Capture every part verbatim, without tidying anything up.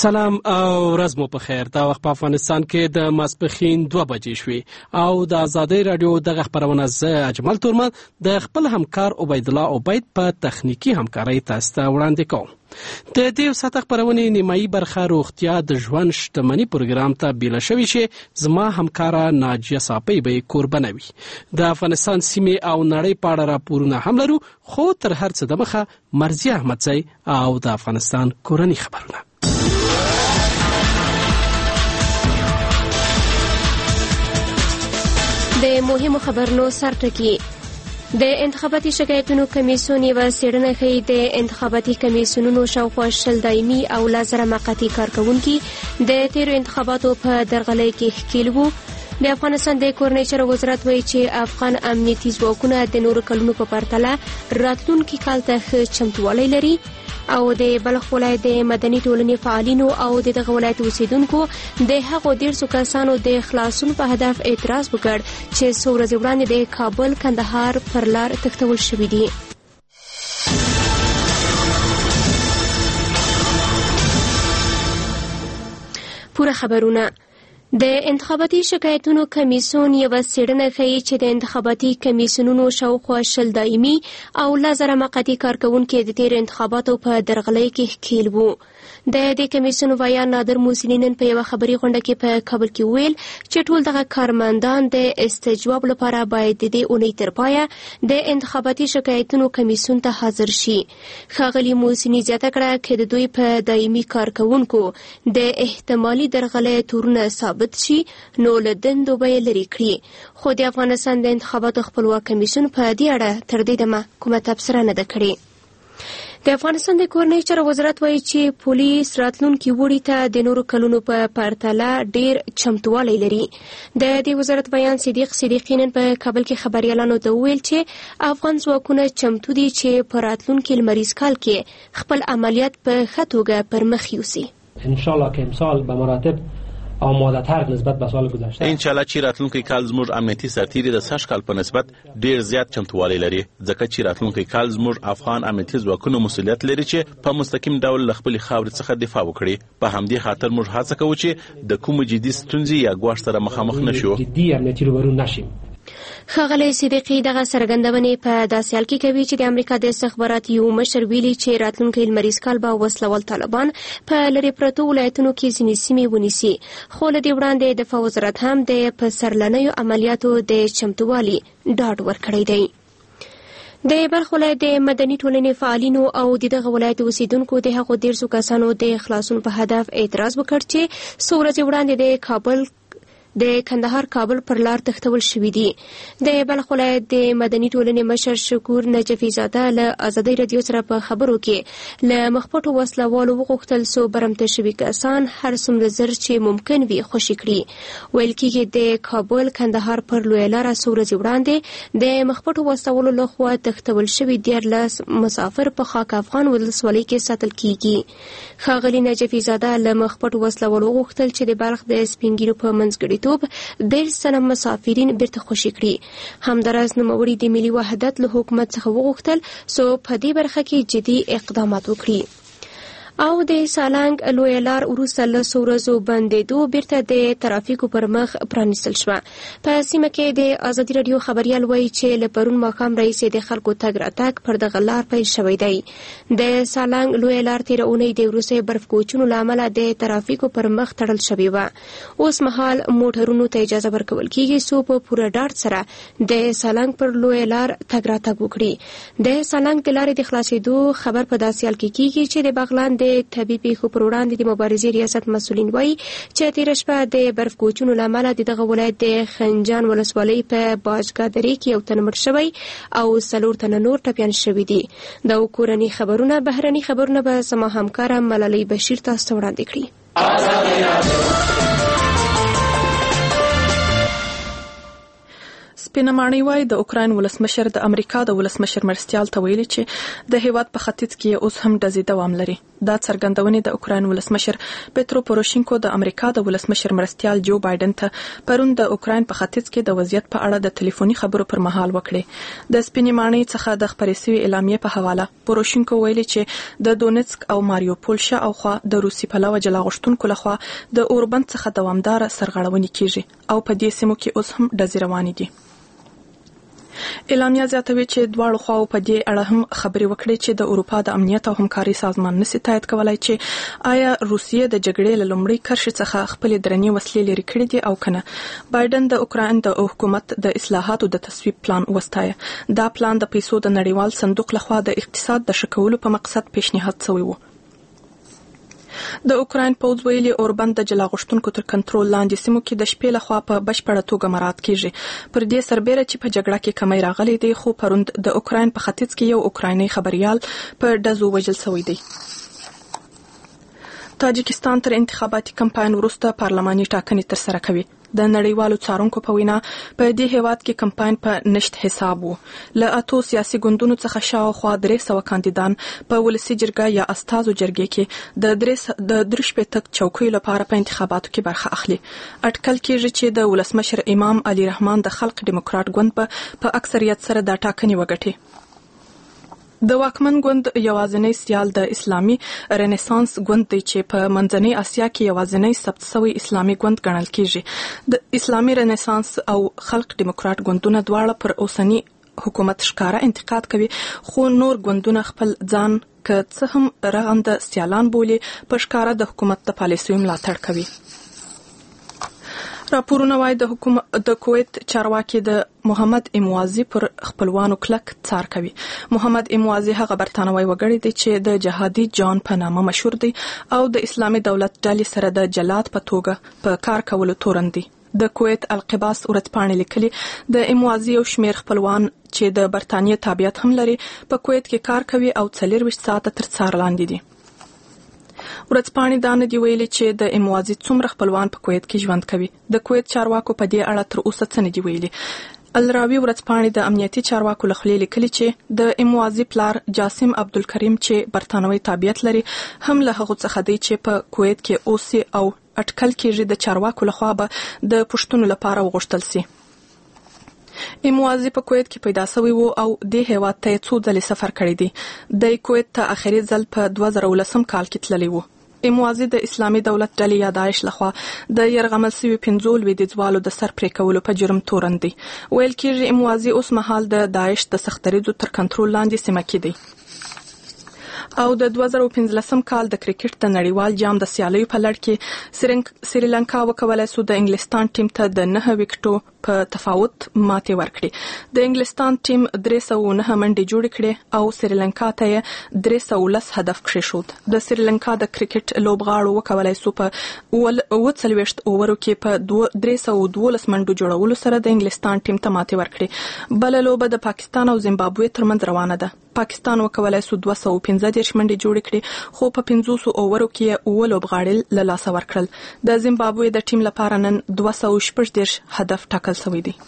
سلام او ورځ مو په خیر. دا وخت په افغانستان کې د ماسپښین دوه بجې شوې او د ازادۍ رادیو دغه خپرونه زه اجمل تورمن د خپل همکار عبید الله عبید په تخنیکی همکارۍ تاسو ته وړاندې کوم. د دې ساعت خپرونې نیمایي برخه روغتیا د ژوند شتمنۍ پروګرام ته بیله شوې چې زما همکاره ناجیه صافی به کوربنه وي. د افغانستان سیمې او نړۍ په اړه راپورونه هم لرو، خو تر هر څه دمخه مرضیه احمدزی او د افغانستان کورنۍ خبرونه. د مهمو خبرونو سرټکی. د انتخاباتي شکایتونو کمیسیون یوه څېړنه ښیي د انتخاباتي کمیسیونونو شاوخوا شل دایمي او لس زره موقتي کارکوونکي د تیرو انتخاباتو په درغلۍ کې ښکېل وو. د افغانستان د کورنۍ چارو وزارت وایي چې افغان امنیتي ځواکونه د نورو کلونو په پرتله راتلونکي کال ته ښه چمتووالی لري. او د بلخ ولایت د مدني ټولنې فعالینو او د دغه ولایت اوسیدونکو د هغو دیرشو کسانو د خلاصون په هدف اعتراض وکړ چې څو ورځې وړاندې د کابل کندهار پر لار تښتول شوي دي. پوره خبرونه. د انتخاباتي شکایتونو کمیسیون یوه څېړنه ښیي چې د انتخاباتي کمیسیونونو شاوخوا شل دایمي او لس زره موقتي کارکوونکي د تیرو انتخاباتو په درغلۍ کې ښکېل وو. د دې کمیسیون وایي نادر موسیني نن په یوه خبري غونډه کې په کابل کې وویل چې ټول دغه کارمندان د استجواب لپاره باید د دې اونۍ تر پایه د انتخاباتي شکایتونو کمیسیون ته حاضر شي. ښاغلي موسیني زیاته کړه چې د دوی په دایمي کارکوونکو د احتمالي درغلۍ تورونه ثابت شي نو له دندو به یې لرې کړي. خو د افغانستان د انتخاباتو خپلواک کمیسیون په دې اړه تر دې دمه کومه تبصره نه ده کړې. د افغانستان د کورنۍ چارو وزارت وایي چې پولیس راتلونکي وړي ته د نورو کلونو په پرتله ډیر چمتووالی لري. د دې وزارت بیان صدیق صدیقی نن په کابل کې خبریالانو ته وویل چې افغان ځواکونه چمتو دي چې په راتلونکي لمریز کال کې خپل عملیات په ښه توګه پر مخ یوسي. انشاءالله که امسال به مراتب آماده تر نسبت به سال گذشته. انشاءالله چې راتلونکي کال زموږ امنیتي سرتیري د سږ کال په نسبت ډیر زیات چمتووالی لري، ځکه چې راتلونکي کال زموږ افغان امنیتي ځواکونو مسؤلیت لري چې په مستقیم ډول له خپلې خاورې څخه دفاع وکړي. په همدې خاطر موږ هڅه کوو چې د کومو جدي ستونزې یا ګواښ سره مخامخ نشو. جدي امنیتي روبرو نشیم. ښاغلی صدیقي دغه څرګندونې په داسې حال کې کوي چې د امریکا د استخباراتو یو مشر ویلي چې راتلونکی لمریز کال به وسلوال طالبان په لرې پرتو ولایتونو کې ځینې سیمې ونیسي. خو له دې وړاندې دفاع وزارت هم د پسرلنیو عملیاتو د چمتووالي ډاډ ورکړی دی. د بلخ ولایت د مدني ټولنې فعالینو او د دغه ولایت اوسیدونکو د هغو دیرشو کسانو د خلاصون په هدف اعتراض وکړ چې څو ورځې وړاندې د کابل د کندهار کابل پر لار تښتول شوي دي. د بلخ ولایت د مدني ټولنې مشر شکور نجفي زاده له ازادۍ رادیو سره په خبرو کې له مخپټو وسلوالو وغوښتل څو برمته شوي کسان هر څومره زر چې ممکن وي خوشي کړي. ویل کېږي د کابل کندهار پر لویه لاره څو ورځې وړاندې د مخپټو وسلوالو لخوا تښتول شوي دیارلس مسافر په خاک افغان ولسوالۍ کې ساتل کېږي. ښاغلي نجفي زاده له مخپټو وسلوالو وغوښتل چې د بلخ د سپینګیرو په منځګړي توب ډېر سنه مسافرین بیرته خوشي کړي. همداراز نوموړي د ملي وحدت له حکومت څخه وغوښتل څو په دې برخه کې جدي اقدامات وکړي. او د سالنګ لویه لار وروسته له څو ورځو بندېدو بیرته د ترافیکو پر مخ پرانیستل شوه. په سیمه کې د ازادي راډیو خبریال وایي چې له پرون ماښام راهیسې د خلکو تګ راتګ پر دغه لار پیل شوی دی. د سالنګ لویه لار تېره اونۍ د وروستیو برف کوچونو له امله د ترافیکو پر مخ تړل شوې وه. اوس مهال موټرونو ته اجازه ورکول کېږي څو په پوره ډاډ سره د سالنګ پر لویه لار تګ راتګ وکړي. د سالنګ د لارې د خلاصېدو خبر په داسې حال کې کېږي چې د بغلان د طبي پیښو پر وړاندې د مبارزې ریاست مسؤلین وایي چې تېره شپه د برف کوچونو له امله د دغه ولایت د خنجان ولسوالۍ په باجګا درې کې یو تن مړ شوی او څلور تنه نور ټپیان شوي دي. دا کورني خبرونه بهرني خبرونه به زما همکاره ملالۍ بشیر تاسو ته وړاندې کړي. سپینه ماڼۍ وایي د اوکراین ولسمشر د امریکا د ولسمشر مرستیال ته ویلي چې د هیواد په ختیځ کې اوس هم ډزې دوام لري. دا څرګندونې د اوکراین ولسمشر پیترو پوروشینکو د امریکا د ولسمشر مرستیال جو بایدن ته پرون د اوکراین په ختیځ کې د وضعیت په اړه د ټلیفوني خبرو پر مهال وکړې. د سپینې ماڼۍ څخه د خپرې شوې اعلامیې په حواله پوروشینکو ویلي چې د دونیتسک او ماریوپول شاوخوا د روسي پلوه جلا غوښتونکو لخوا د اوربند څخه دوامداره سرغړونې کیږي او په دې سیمو کې اوس هم ډزې روانې دي. اعلامیه زیاتوي چې دواړو خواو په دې اړه هم خبرې وکړې چې د اروپا د امنیت او همکاري سازمان نشي تایید کولای چې آیا روسیه د جګړې له لومړۍ کرښې څخه خپلې درنې وسلې لرې کړې دي او کنه. بایدن د اوکراین د حکومت د اصلاحاتو د تصویب پلان وستایه. دا پلان د پیسو د نړیوال صندوق لخوا د اقتصاد د ښه کولو په مقصد پیشنهاد شوی و. د اوکراین پوځ ویلي اوربند د جلا غوښتونکو تر کنټرول لاندې سیمو کې د شپې لخوا په بشپړه توګه مراعات کیږي. پر دې سربیره چې په جګړه کې کمی راغلی دی خو پروند د اوکراین په ختیځ کې یو اوکرایني خبريال په ډزو وژل شوی دی. تاجکستان تر انتخاباتي کمپاین وروسته پارلماني ټاکنې ترسره کوي. د نړیوالو څارونکو په وینا په دې هیواد کې کمپاین په نشت حساب وو. له اتو سیاسي ګوندونو څخه شاوخوا درې سوه کاندیدان په ولسي جرګه یا استازو جرګې کې د درې د درې شپېته چوکیو لپاره په انتخاباتو کې برخه اخلي. اټکل کېږي چې د ولسمشر امام علي رحمان د خلق دیموکرات ګوند په اکثریت سره دا ټاکنې وګټي. د واکمن ګوند یوازینی سیال د اسلامي رنسانس ګوند دی چې په منځنۍ اسیا کې یوازینی ثبت شوی اسلامي ګوند ګڼل کیږي. د اسلامي رنسانس او خلق دیموکرات ګوندونه دواړه پر اوسنی حکومت ښکارا انتقاد کوي خو نور ګوندونه خپل ځان که څه هم رغنده سیالان بولي په ښکارا د حکومت د پالیسیو ملاتړ کوي. راپورونه وايي د حکومت د کویت چارواکي د محمد اموازي پر خپلوانو کلک څار کوي. محمد اموازي هغه برتانوي وګړی دی چې د جهادي جان په نامه مشهور دی او د اسلامي دولت ډلې سره د جلاد په توګه په کار کولو تورن دی. د کویت القباس ورځپاڼې لیکلي د اموازي یو شمیر خپلوان چې د برتانیې تابعیت هم لري په کویت کې کار کوي او څلورویشت ساعته تر څار لاندې دي. ورځپاڼې دا نه دی ویلي چې د اموازي څومره خپلوان په کویت کې ژوند کوي. د کویت چارواکو په دې اړه تر اوسه څه نه دی ویلي. الراوي ورځپاڼې د امنیتي چارواکو له خولې لیکلي چې د اموازي پلار جاسم عبدالکریم چې برتانوي تابعیت لري هم له هغو څخه دی چې په کویت کې اوسي او اټکل کېږي د چارواکو لخوا به د پښتنو لپاره وغوښتل سي. اموازي په کویت کې پیدا شوی وو او د هیواد ته څو ځلې سفر کړی دی. د کویت ته اخري ځل په دوه زره ولسم کال کې تللی وو. اموازي د اسلامي دولت ډلې یا داعش لخوا د يرغمل سوي پنځو لویدیځوالو د سر پرې کولو په جرم تورن دی. ویل کېږي اموازي اوس مهال د داعش د سختریزو تر کنټرول لاندې سیمه کې دی. او د دوه زره پنځلسم کال د کرکټ د نړیوال جام د سیالیو په لړ کې سریلانکا وکولای سو د انګلستان ټیم ته د نه وکټو په تفاوت ماتې ورکړي. د انګلستان ټیم درې سوه نه منډې جوړې کړې او سریلانکا ته درې سوه لس هدف کېښود. د سریلانکا د کرکټ لوبغاړو وکولای سو په اووه څلوېښت اوورو کې په درې سوه دولس منډو جوړولو سره د انګلستان ټیم ته ماتې ورکړي. بله لوبه د پاکستان او زیمبابوې ترمنځ روانه ده. پاکستان وکولای سو دوه سوه پنځه دېرش منډې جوړې کړې خو په پنځوسو اوورو کې اووه لوبغاړي له لاسه ورکړل. د زیمبابوې د ټیم لپاره نن دوه سوه شپږ دېرش هدف ټاکل شوی دی.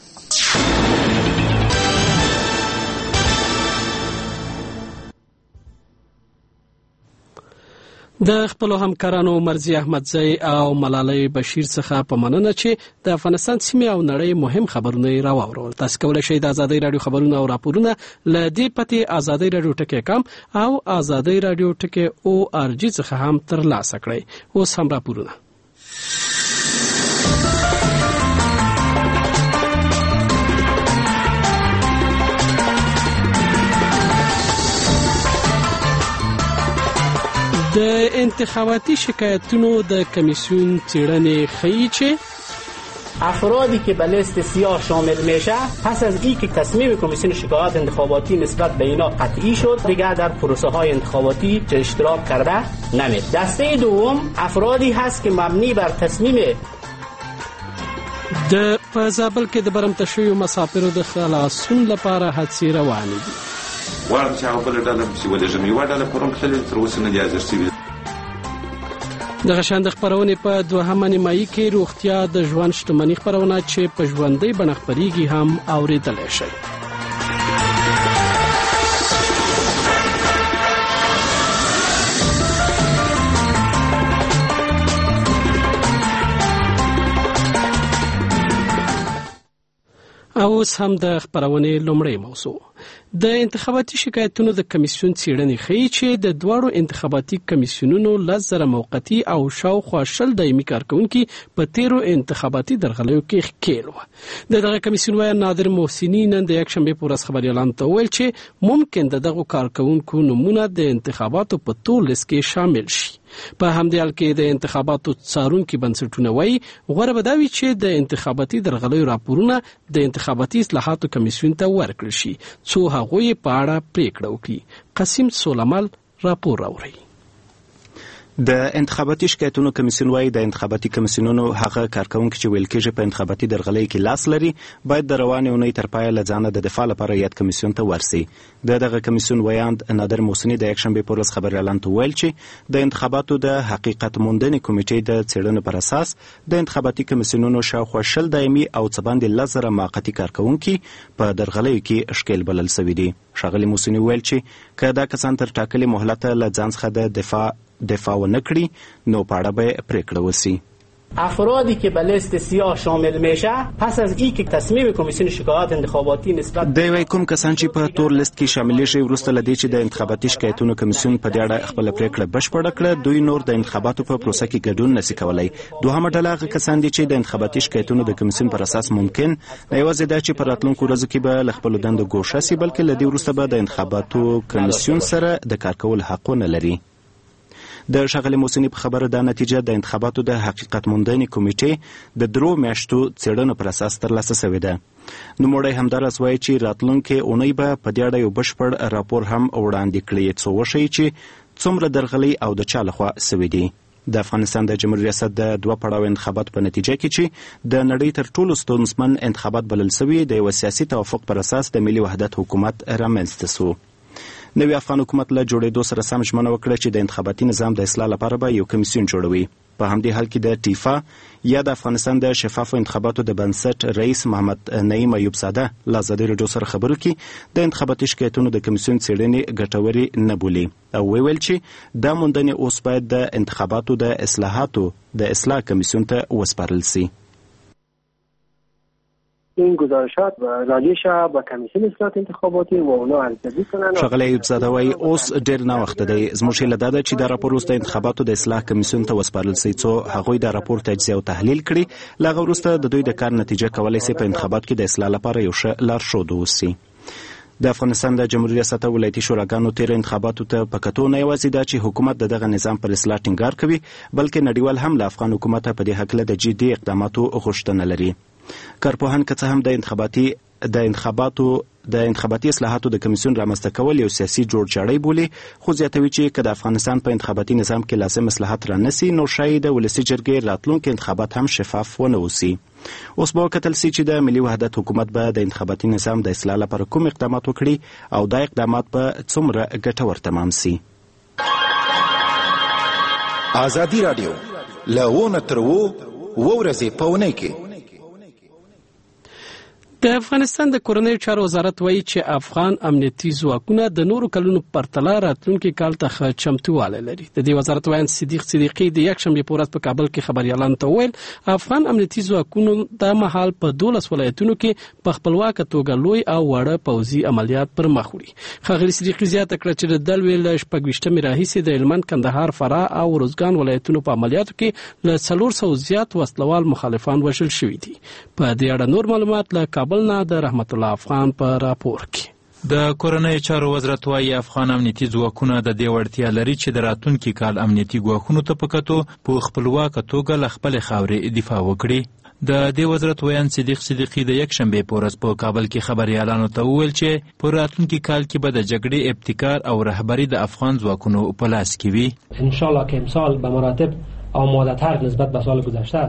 د خپل همکارانو مرزي احمدزی او ملالۍ بشیر څخه په مننه چې د افغانستان سیمې او نړۍ مهم خبرونه راوړل. تاسو کولای شئ د ازادي رادیو خبرونه او راپورونه ل دې پته ازادي رادیو ټکی کام او ازادي رادیو ټکی او ار جی څخه هم ترلاسه کړئ. اوس هم راپورونه. د انتخاباتي شکایتونو د کمیسیون څېړنې ښیي چې افرادی که به لیست سیاه شامل میشه پس از اینکه تصمیم کمیسیون شکایات انتخاباتی نسبت به اینا قطعی شد دیگر در پروسه های انتخاباتی اشتراک کرده نمید. دسته دوم افرادی هست که مبنی بر تصمیم د په زابل کې د برمته شویو مسافرو د خلاصون لپاره هڅې روانې دي. واړه چې هغه بله ډله پسې ولېږم یوه ډله پرون تللې تر اوسه نه دي حاضر شوي. دغه شاند خبرونه په دوهمه نیمایي کې روغتیا د ژوند شتمنۍ خبرونه چې په ژوندۍ بڼه خبريږي هم اوریدلای شي. اوس هم د خبرونه لومړی موضوع د انتخاباتي شکایتونو د کمیسیون څېړنې ښیي چې د دواړو انتخاباتي کمیسیونونو لس زره موقتي او شاوخوا شل دایمي کارکونکي په تیرو انتخاباتي درغلیو کې ښکېل وو. د دغه کمیسیون وایي نادر محسني نن د یکشنبې په ورځ خبریالانو ته وویل چې ممکن د دغو کارکونکو نومونه د انتخاباتو په تور لیست کې شامل شي. په همدې حال کې د انتخاباتو څارونکي بنسټونه وایي غوره به دا وي چې د انتخاباتي درغلیو راپورونه د انتخاباتي اصلاحاتو کمیسیون ته ورکړل شي څو هغوی په اړه پریکړه وکړي. قاسم سولمل راپور راوړي. د انتخاباتي شکایتونو کمیسیون وايي د انتخاباتي کمیسیونونو هغه کارکونکي چې ویل کېږي په انتخاباتي درغلۍ کې لاس لري باید د روانې اونۍ تر پایه له ځانه د دفاع لپاره یاد کمیسیون ته ورسي. د دغه کمیسیون ویاند نادر محسني د یکشنبې په ورځ خبریالانو ته ویل چې د انتخاباتو د حقیقت موندنې کمیټې د څېړنې پر اساس د انتخاباتي کمیسیونونو شاوخوا شل دایمي او څه باندې لس زره موقتي کارکونکي په درغلیو کې ښکېل بلل سوي دي. ښاغلي محسني ویل چې که دا کسان تر ټاکلې مهلته له ځان څخه د دفاع دفاع ونه کړي نو په اړه به پریکړه وشي. افرادی که به لیست سیاه شامل میشه پس از اینکه تصمیم کمیسیون شکایات انتخاباتی نسبت د وای کوم کسان چې په تور لیست کې شامل شي وروسته لدی چې د انتخاباتي شکایتونو کمیسیون په دې اړه خپل پریکړه بشپړه کړه دوی نور د انتخاباتو په پروسه کې ګډون نشي کولای. دوهمه ډله هغه کسان دي چې د انتخاباتي شکایتونو د کمیسیون پر اساس ممکن نه یوازې دا چې پر راتلونکو ورځو کې به له خپل دندو ګوښه شي بلکې لدی وروسته به د انتخاباتو کمیسیون سره د کار کول حق نه لري. د ښاغلي محسني په خبره دا نتیجه د انتخاباتو د حقیقت موندنې کمیټې د درو میاشتو څېړنو پر اساس ترلاسه شوې ده. نوموړی همداراز وایي چې راتلونکې اونۍ به په دې اړه یو بشپړ راپور هم وړاندې کړي څو وښیي چې څومره درغلۍ او د چا لخوا سوي دي. د افغانستان د جمهوریت ریاست د دوه پړاو انتخابات په نتیجه کې چې د نړۍ تر ټولو ستونزمن انتخابات بلل سوي د یو سیاسي توافق پر اساس د ملي وحدت حکومت رامنځته سو. نوی افغان حکومت له جوړېدو سره سم ژمنه وکړه چې د انتخاباتي نظام د اصلاح لپاره به یو کمیسیون جوړوي. په همدې حال کې د ټیفا یا د افغانستان د شفافو انتخاباتو د بنسټ رئیس محمد نعیم ایوب ساده له ازادي راډیو سره خبرو کې د انتخاباتي شکایتونو د کمیسیون څېړنې ګټورې نه بولي او ویل چې دا موندنې اوس باید د انتخاباتو د اصلاحاتو د اصلاح کمیسیون ته وسپارل شي. این گزارشات راجع به کمیسیون اصلاحات انتخاباتی و اونا ارزیابی کنن. ښاغلی ایوب زاده وایي اوس ډېر ناوخته دی زموږ هیله دا ده چې دا راپور اوس د انتخاباتو د اصلاح کمیسیون ته وسپارل شي څو هغوی دا راپور تجزیه او تحلیل کړي له هغه وروسته د دوی د کار نتیجه کولی شي په انتخاباتو کې د اصلاح لپاره یو ښه لارښود واوسي. د افغانستان د جمهوریت ریاست ولایتي شوراګانو تیر انتخاباتو ته په کتو نه یوازې دا چې حکومت د دغه نظام پر اصلاح ټینګار کوي بلکې نړیوال هم له افغان حکومت په دې هکله د جدي اقداماتو غوښتنه لري. کارپوهان که څه هم د انتخاباتي د انتخاباتو د انتخاباتي اصلاحاتو د کمیسیون رامنځته کول یو سیاسي جوړجاړی بولي خو زیاتوي چې که د افغانستان په انتخاباتي نظام کې لازم اصلاحات رانسي نو شاید د ولسي جرګې راتلونکي انتخابات هم شفاف ونه اوسي. اوس به وکتل سي چې د ملي وحدت حکومت به د انتخاباتي نظام د اصلاح لپاره کوم اقدامات وکړي او دا اقدامات به څومره ګټور تمام سي. ازادي راډیو له ونه تر و ورځې په اونۍ کې د افغانستان د کورنیو چارو وزارت وایي چې افغان امنیتي ځواکونه د نورو کلونو پرتله راتلونکي کال ته ښه چمتووالی لري. د دې وزارت وایي صدیق صدیقي د یکشنبې په ورځ په کابل کې خبریالانو ته وویل افغان امنیتي ځواکونو د مهال په دولس ولایتونو کې په خپلواکه توګه لوی او واړه پوځي عملیات پر مخ وړي. ښاغلي صدیقي زیاته کړه چې د دلوي له شپږویشتمې راهیسې د هلمند کندهار فراه او روزګان ولایتونو په عملیاتو کې له څلور سوه زیات وسلوال مخالفان وژل شوي دي. په دې اړه نور معلومات له کابل نه د رحمت الله افغان په راپور کې. د کورنیو چارو وزارت وايي افغان امنیتي ځواکونه د دې وړتیا لري چې د راتلونکي کال امنیتي ګواښونو ته په کتو په خپلواکه توګه له خپلې خاورې دفاع وکړي. د دې وزارت ویان صدیق صدیقي د یکشنبې په ورځ په کابل کې خبریالانو ته وویل چې په راتلونکي کال کې به د جګړې ابتکار او رهبری د افغان ځواکونو په لاس کې وي. انشاءالله که امسال به مراتب آماده تر نسبت به سال گذشته است.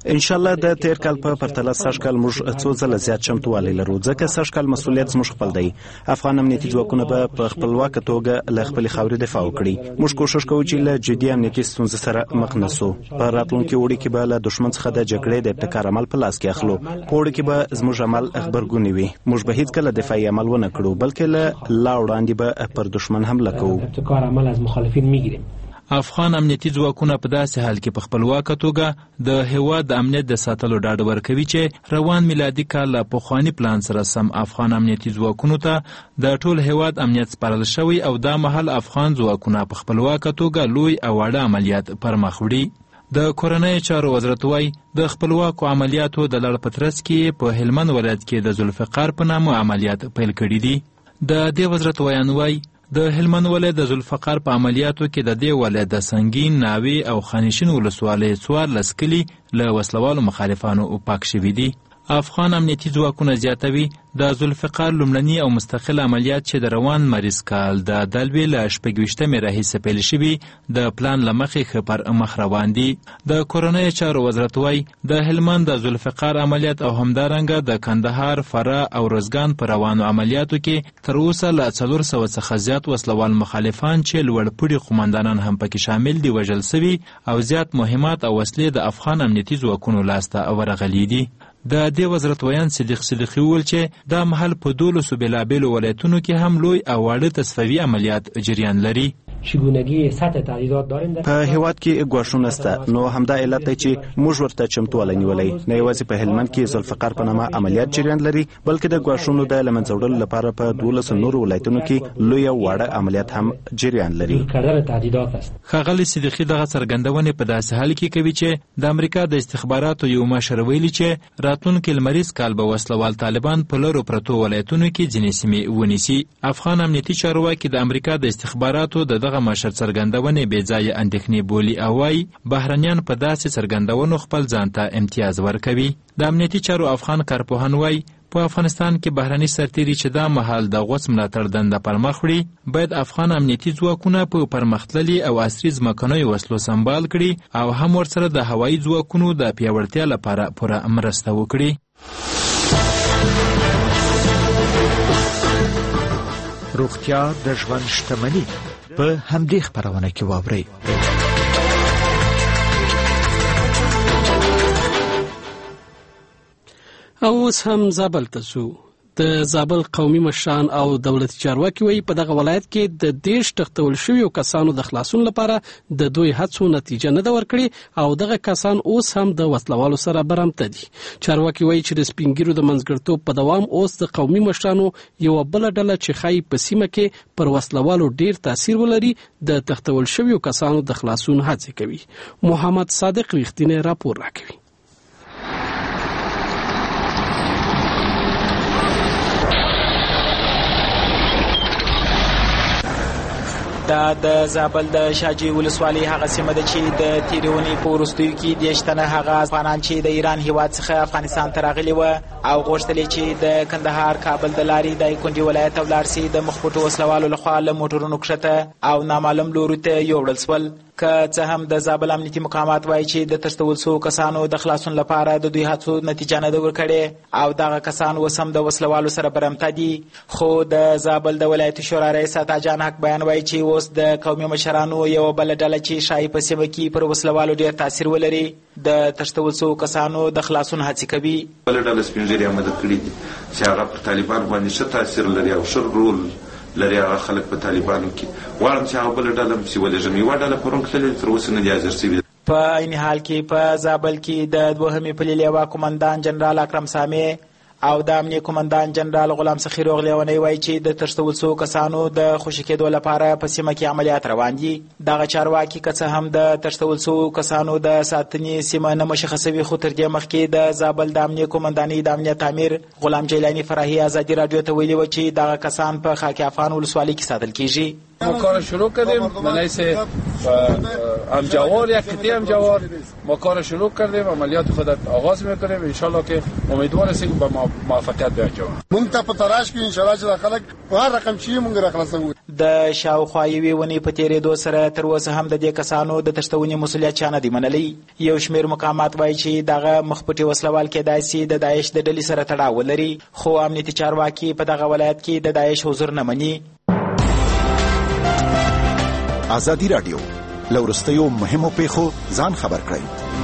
ان شاء الله د تیر کال په پرتله سږ کال موږ څو ځله زیات چمتووالی لرو، ځکه سږ کال مسؤلیت زموږ خپل دی. افغان امنیتي ځواکونه به په خپلواکه توګه له خپلې خاورې دفاع وکړي. موږ کوشش کوو چې له جدي امنیتي ستونزې سره مخ نه سو. په راتلونکي اوړي کې به له دښمن څخه د جګړې د ابتکار عمل په لاس کې اخلو. په اوړي کې به زموږ عمل غبرګونی وي. موږ به هیڅکله دفاعي عمل ونه کړو، بلکې له لا وړاندې به پر دښمن حمله کوو. ابتکار عمل از مخالفین میگیریم. افغان امنیتي ځواکونه په داسې حال کې په خپلواکه توګه د هیواد د امنیت د ساتلو ډاډ ورکوي چې روان میلادي کال له پخواني پلان سره سم افغان امنیتي ځواکونو ته د ټول هیواد امنیت سپارل شوی او دا مهال افغان ځواکونه په خپلواکه توګه لوی او واړه عملیات پر مخ وړي. د کورنۍ چارو وزارت وايي د خپلواکو عملیاتو د لړ په ترڅ کې په هلمند ولایت کې د ذوالفقار په نامه عملیات پیل کړي دي. د دې وزارت ویان وايي د هلمند ولایت د ذوالفقار په عملیاتو کې د دې ولایت د سنگین، ناوې او خانشین ولسوالۍ څوارلس کلي له وسلوالو مخالفانو پاک شوي دي. افغان امنیتي ځواکونه زیاتوي د ذوالفقار لومړني او مستقل عملیات چې د روان مریض کال د دلوي له شپږ ویشتمې راهیسې پیل شوي د پلان له مخې ښه پر مخ روان دي. د کورنۍ چارو وزارت وايي د هلمند د ذوالفقار عملیات او همدارنګه د کندهار، فراه او روزګان په روانو عملیاتو کې تر اوسه له څلور سوه څخه زیات وسلوال مخالفان چې لوړپوړي قومندانان هم پکې شامل دي وژل سوي او زیات مهمات او وسلې د افغان امنیتي ځواکونو لاسته ورغلي دي. د دې وزارت ویان صدیق صدیقي وویل چې دا مهال په دولسو بېلابېلو ولایتونو کې هم لوی او واړه تصفوي عملیات جریان لري. چگونگی سطح تعدیلات داریم در په هیواد کې ګواښونه شته، نو همدا علت دی چې موږ ورته چمتووالی نیولی. نه یوازې په هلمند کې ذوالفقار په نامه عملیات جریان لري، بلکې د ګواښونو د له منځه وړلو لپاره په دولسو نورو ولایتونو کې لوی او واړه عملیات هم جریان لري. ښاغلي صدیقي دغه څرګندونې په داسې حال کې کوي چې د امریکا د استخباراتو یو مشر ویلي چې راتلونکي لمریز کال به وسلوال طالبان په لرو پرتو ولایتونو کې ځینې سیمې ونیسي. افغان امنیتي چارواکي د امریکا د استخباراتو د دغه مشر څرګندونې بې ځایه اندېښنې بولي او وایي بهرنیان په داسې څرګندونو خپل ځان ته امتیاز ورکوي. د امنیتي چارو افغان کارپوهان وایي په افغانستان کې بهرني سرتیري چې دا مهال د غوڅ ملاتړ دنده پر مخ وړي باید افغان امنیتي ځواکونه په پرمختللي او عصري ځمکنیو وسلو سمبال کړي او هم ورسره د هوایي ځواکونو د پیاوړتیا لپاره پوره مرسته وکړي. روغتیا د ژوند شتمني په همدې خپرونه کې واورئ. او اوس هم زابل ته ځو. د زابل قومي مشران او دولتي چارواکي وایي په دغه ولایت کې د دیش تختول شویو کسانو د خلاصون لپاره د دوی هڅو نتیجه نه ده ورکړې او دغه کسان اوس هم د وسلوالو سره برمته دي. چارواکي وایي چې د سپینګیرو د منځګړتوب په دوام اوس د قومي مشرانو یو بل ډله چې خای په سیمه کې پر وسلوالو ډیر تاثیر ولري د تختول شویو کسانو د خلاصون هڅه کوي. محمد صادق ریښتینی راپور راکوي. دا د زابل د شاجوی ولسوالۍ هغه سیمه ده چې د تېرې اونۍ په وروستیو کې دېرش تنه هغه افغانان چې د ایران هیواد څخه افغانستان ته راغلي وه او غوښتل چې د کندهار کابل د لارې د کونډې ولایت ته ولاړ سي، د مخپټو وسلوالو لخوا له موټرونو کښته او نامعلوم لوري ته یوړل سول. که څه هم د زابل امنیتي مقامات وایي چې د تښتول شوو کسانو د خلاصون لپاره د دوی هڅو نتیجه نه ده ورکړې او دغه کسان اوس هم د وسلوالو سره برمته دي، خو د زابل د ولایتي شورا رئیس عطاجان حق بیان وایي چې اوس د قومي مشرانو یو بل ډله چې شایي په سیمه کې پر وسلوالو ډیر تاثیر ولري د تښتول شوو کسانو د خلاصون هڅې کوي. بله ډله سپین ږیري مدد کړي دي چې هغه پر طالبان باندې ښه تاثیر لري او ښه رول لري هغه خلک په طالبانو کې. غواړم چې هغه بله ډله پسې ولېږم. یوه ډله پرون تللې تر اوسه نه دي حاضر شوي. په عین حال کې په زابل کې د دوهمې پلې لیوا قومندان جنرال اکرم سامي او د امنیه قومندان جنرال غلام سخي روغلیونی وایي چې د تښتول شوو کسانو د خوشي کېدو لپاره په سیمه کې عملیات روان دي. دغه چارواکي که څه هم د تښتول شوو کسانو د ساتنې سیمه نه مشخصوي، خو تر دې مخکې د زابل د امنیه قومندانۍ د امنیت امیر غلام جیلاني فرحي ازادي راډیو ته ویلي وه چې دغه کسان په خاک افغان ولسوالۍ کې ساتل کېږي. ما کار شروع کردیم من حیث همجوار یک کتی همجوار ما کار شروع کردیم، عملیات خود آغاز میکنیم، ان شاء الله که امیدوار هستیم به موفقیت بیانجام. مونږ ته په تلاش کې ان شاء الله چې خلک په هر رقم شي مونږ راخلاصو. د شاوخوا یوې ونې په تېرېدو سره تر اوسه هم د دې کسانو د تښتونې مسؤلیت چا نه دی منلی. یو شمېر مقامات وایي چې دغه مخپټي وسلوال کېدای سي د داعش د ډلې سره تړاو ولري، خو امنیتي چارواکي په دغه ولایت کې د داعش حضور نه مني. ازادي رادیو له وروستیو مهمو پیښو ځان خبر کړئ.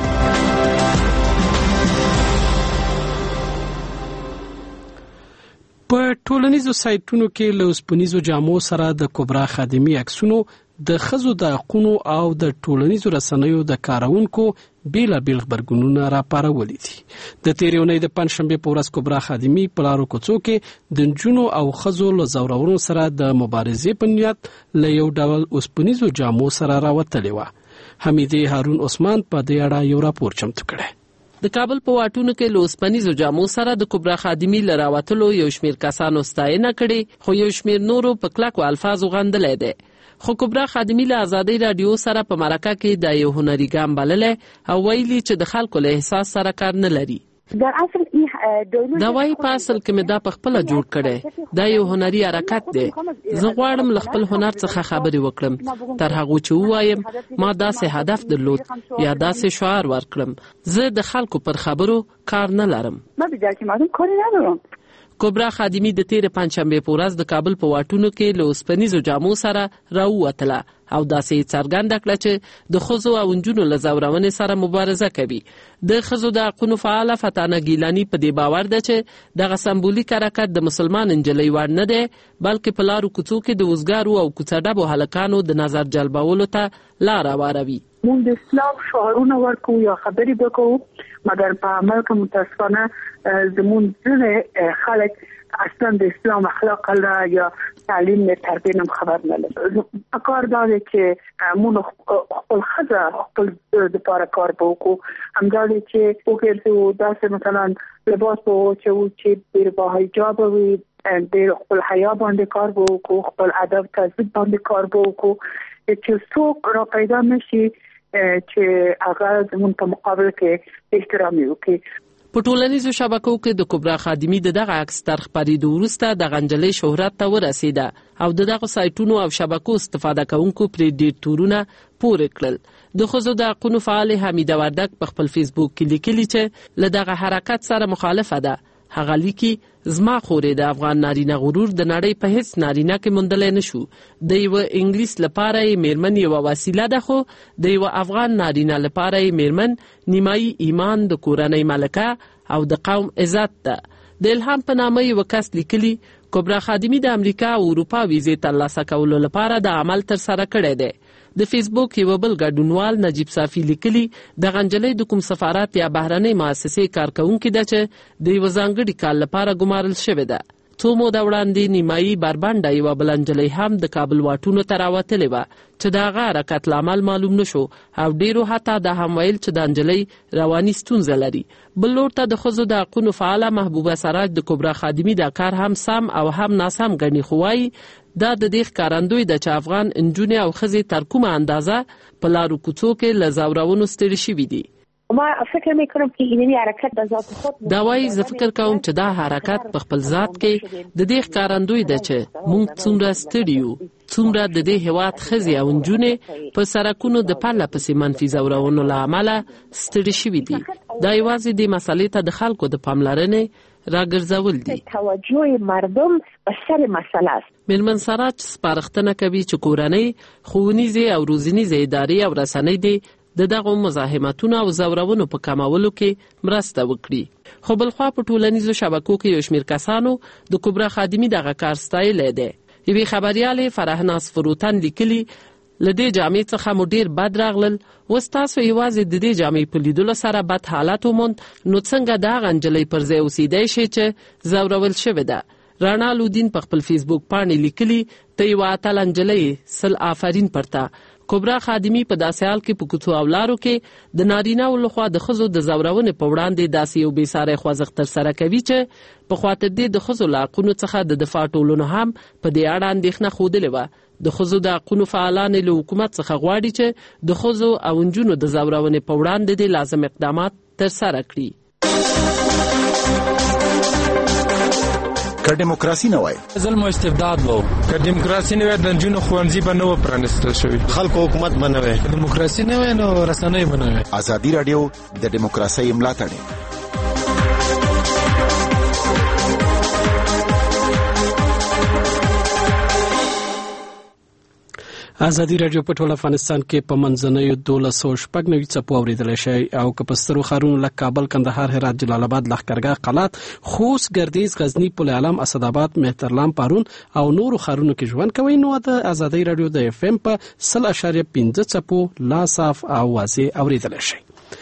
په ټولنیزو سایټونو کې له اوسپنیزو جامو سره د کبرا خادمي عکسونو د ښځو د حقونو او د ټولنیزو رسنیو د کارونکو بیلابیل غبرګونونه راپارولي دي. د تېرې اونۍ د پنجشنبې په ورځ کبرا خادمي په لارو کوڅو کې د نجونو او ښځو له زورورونو سره د مبارزې په نیت له یو ډول اوسپنیزو جامو سره راوتلې وه. حمیدې هارون عثمان په دې اړه یو راپور چمتو کړی. د کابل په واټونو کې له اوسپنیزو جامو سره د کبرا خادمي له راوتلو یو شمېر کسانو ستاینه کړې، خو یو شمېر نورو په کلکو الفاظو غندلی دی. خو کبرا خادمي له ازادۍ راډیو سره په مرکه کې د یو هنري ګام بللی او ویلي چې د خلکو له احساس سره کار نه لري. دا وایي په اصل کې مې دا په خپله جوړ کړی، دا یو هنري حرکت دی. زه غواړم له خپل هنر څخه خبرې وکړم تر هغو چې ووایم ما داسې هدف درلود یا داسې شعار ورکړم. زه د خلکو پر خبرو کار نه لرم. کبرا خادمي د تېرې پنجشنبې په ورځ د کابل په واټونو کې له اوسپنیزو جامو سره راووتله او داسې یې څرګنده کړه چې د ښځو او نجونو له ځورونې سره مبارزه کوي. د ښځو د حقونو فعاله فتانه ګیلاني په دې باور ده چې دغه سمبولیک حرکت د مسلمان نجلۍ وړ نه دی، بلکې په لارو کوڅو کې د وزګارو او کوڅه ډبو هلکانو د نظر جلبولو ته لاره واروي. مونږ د اسلام شعارونه ورکو یا خبرې وکړو، مګر په عمل کې متاسفانه زمونږ ځینې خلک اصلا د اسلام اخلاق الله یا تعلیم نه تربیه نه خبر نه لري. کار دا دی چې مونږ خپل ښځه خپل دپاره کار وکړو، همدا دی چې وګرځو داسې مثلا لباس واچوو چې ډېر با حجابه وي، ډېر خپل حیا باندې کار وکړو، خپل ادب تهذیب باندې کار وکړو چې څوک را پیدا نشي چې هغه زموږ په مقابل کې احترام وکړي. په ټولنیزو شبکو کې د کبرا خادمي د دغه عکس تر خپرېدو وروسته دغه نجلۍ شهرت ته ورسېده او د دغه سایټونو او شبکو استفاده کوونکو پرې ډېر تورونه پورې کړل. د ښځو د حقونو فعالې حمیده وردک په خپل فیسبوک کې لیکلي چې له دغه حرکت سره مخالفه ده. هغه لیکي زما خورې د افغان نارینه غرور د نړۍ په هیڅ نارینه کې موندلی نشو. د یوه انګلیس لپاره یې میرمن یوه وسیله ده، خو د یوه افغان نارینه لپاره یې میرمن نیمایي ایمان، د کورنۍ ملکه او د قوم عزت ده. د الهام په نامه یوه کس لیکلي کبرا خادمي د امریکا او اروپا ویزې ترلاسه کولو لپاره د عمل تر سره کړی دی. د فیسبوک یو بل ګډونوال نجیب صافي لیکلي دغه نجلۍ د کوم سفارت یا بهرنۍ مؤسسې کارکوونکې ده چې د یوه ځانګړي کار لپاره ګمارل شوې ده. څو موده وړاندې نیمایي بربنډه یوه بله نجلۍ هم د کابل واټونو ته راوتلې وه چې د هغه حرکت لامل معلوم نه شو او ډېرو حتی دا هم ویل چې د نجلۍ رواني ستونزه لري. بل لور ته د ښځو د حقونو فعاله محبوبه سراج د کبرا خادمي دا کار هم سم او هم ناسم ګڼي، خو وایي دا د دې ښکارندوی ده چې افغان نجونې او ښځې تر کومه اندازه په لارو کوڅو کې له زورونو ستړي شوي دي. ما فکر میکنم که اینمی حرکت به ذات خود دا وایي زه فکر کوم چې دا حرکت په خپل ذات کې د دې ښکارندوی ده چې موږ څومره ستړي یو، څومره د دې هېواد ښځې او نجونې په سړکونو د پرله پسې منفي زورونو له امله ستړي شوي دي. دا یوازې دې مسئلې ته د خلکو د پاملرنې راګرځول دي. توجه مردم به سر مسئله است. میرمن سراج سپارښتنه کوي چې کورنۍ، ښوونیزې او روزنیزې ادارې او رسنۍ دې د دغو مزاحمتونو او زورونو په کمولو کې مرسته وکړي. خو بلخوا په ټولنیزو شبکو کې یو شمېر کسانو د کبرا خادمي دغه کار ستایلی دی. یوې خبریالې فرهناز فروتن لیکلي له دې جامې څخه مو ډېر بد راغلل، اوس تاسو یوازې د دې جامې په لیدلو سره بد حالت وموند، نو څنګه د هغه نجلۍ پر ځای اوسېدی شي چې زورول شوې ده. رانا لودین په خپل فیسبوک پاڼې لیکلي ته یوه اتله نجلۍ سل آفرین پرته. کبرا خادمي په داسې حال کې په کوڅو او لارو کې د نارینه‌و لخوا د ښځو د ځورونې په وړاندې داسې یو بېساری خوځښت ترسره کوي چې پخوا تر دې د ښځو له حقونو څخه د دفاع ټولنو هم په دې اړه اندېښنه ښودلې وه. د ښځو د حقونو فعالان له حکومت څخه غواړي چې د ښځو او نجونو د ځورونې په وړاندې د لازم اقدامات ترسره کړي. که دیموکراسي نه وای ظلم او استبداد وو، که دیموکراسي نه وای د نجونو ښوونځي به نه و پرانیستل شوي، خلکو حکومت به نه وای، دیموکراسي نه وای نو رسنۍ به نه وای. ازادي راډیو د دیموکراسۍ ملاتړ. ازادي راډیو په ټول افغانستان کې په منځنیو دولس سوه شپږ نوي څپو اورېدلی شئ او که په سترو ښارونو لکه کابل، کندهار، هرات، جلال آباد، لښکرګاه، قلات، خوست، ګردیز، غزني، پل علم، اسداباد، مهترلام، پارون او نورو ښارونو کې ژوند کوئ نو د ازادي راډیو د اف ام په سل اشاریه پنځه څپو لا صاف او واضح اورېدلی شئ.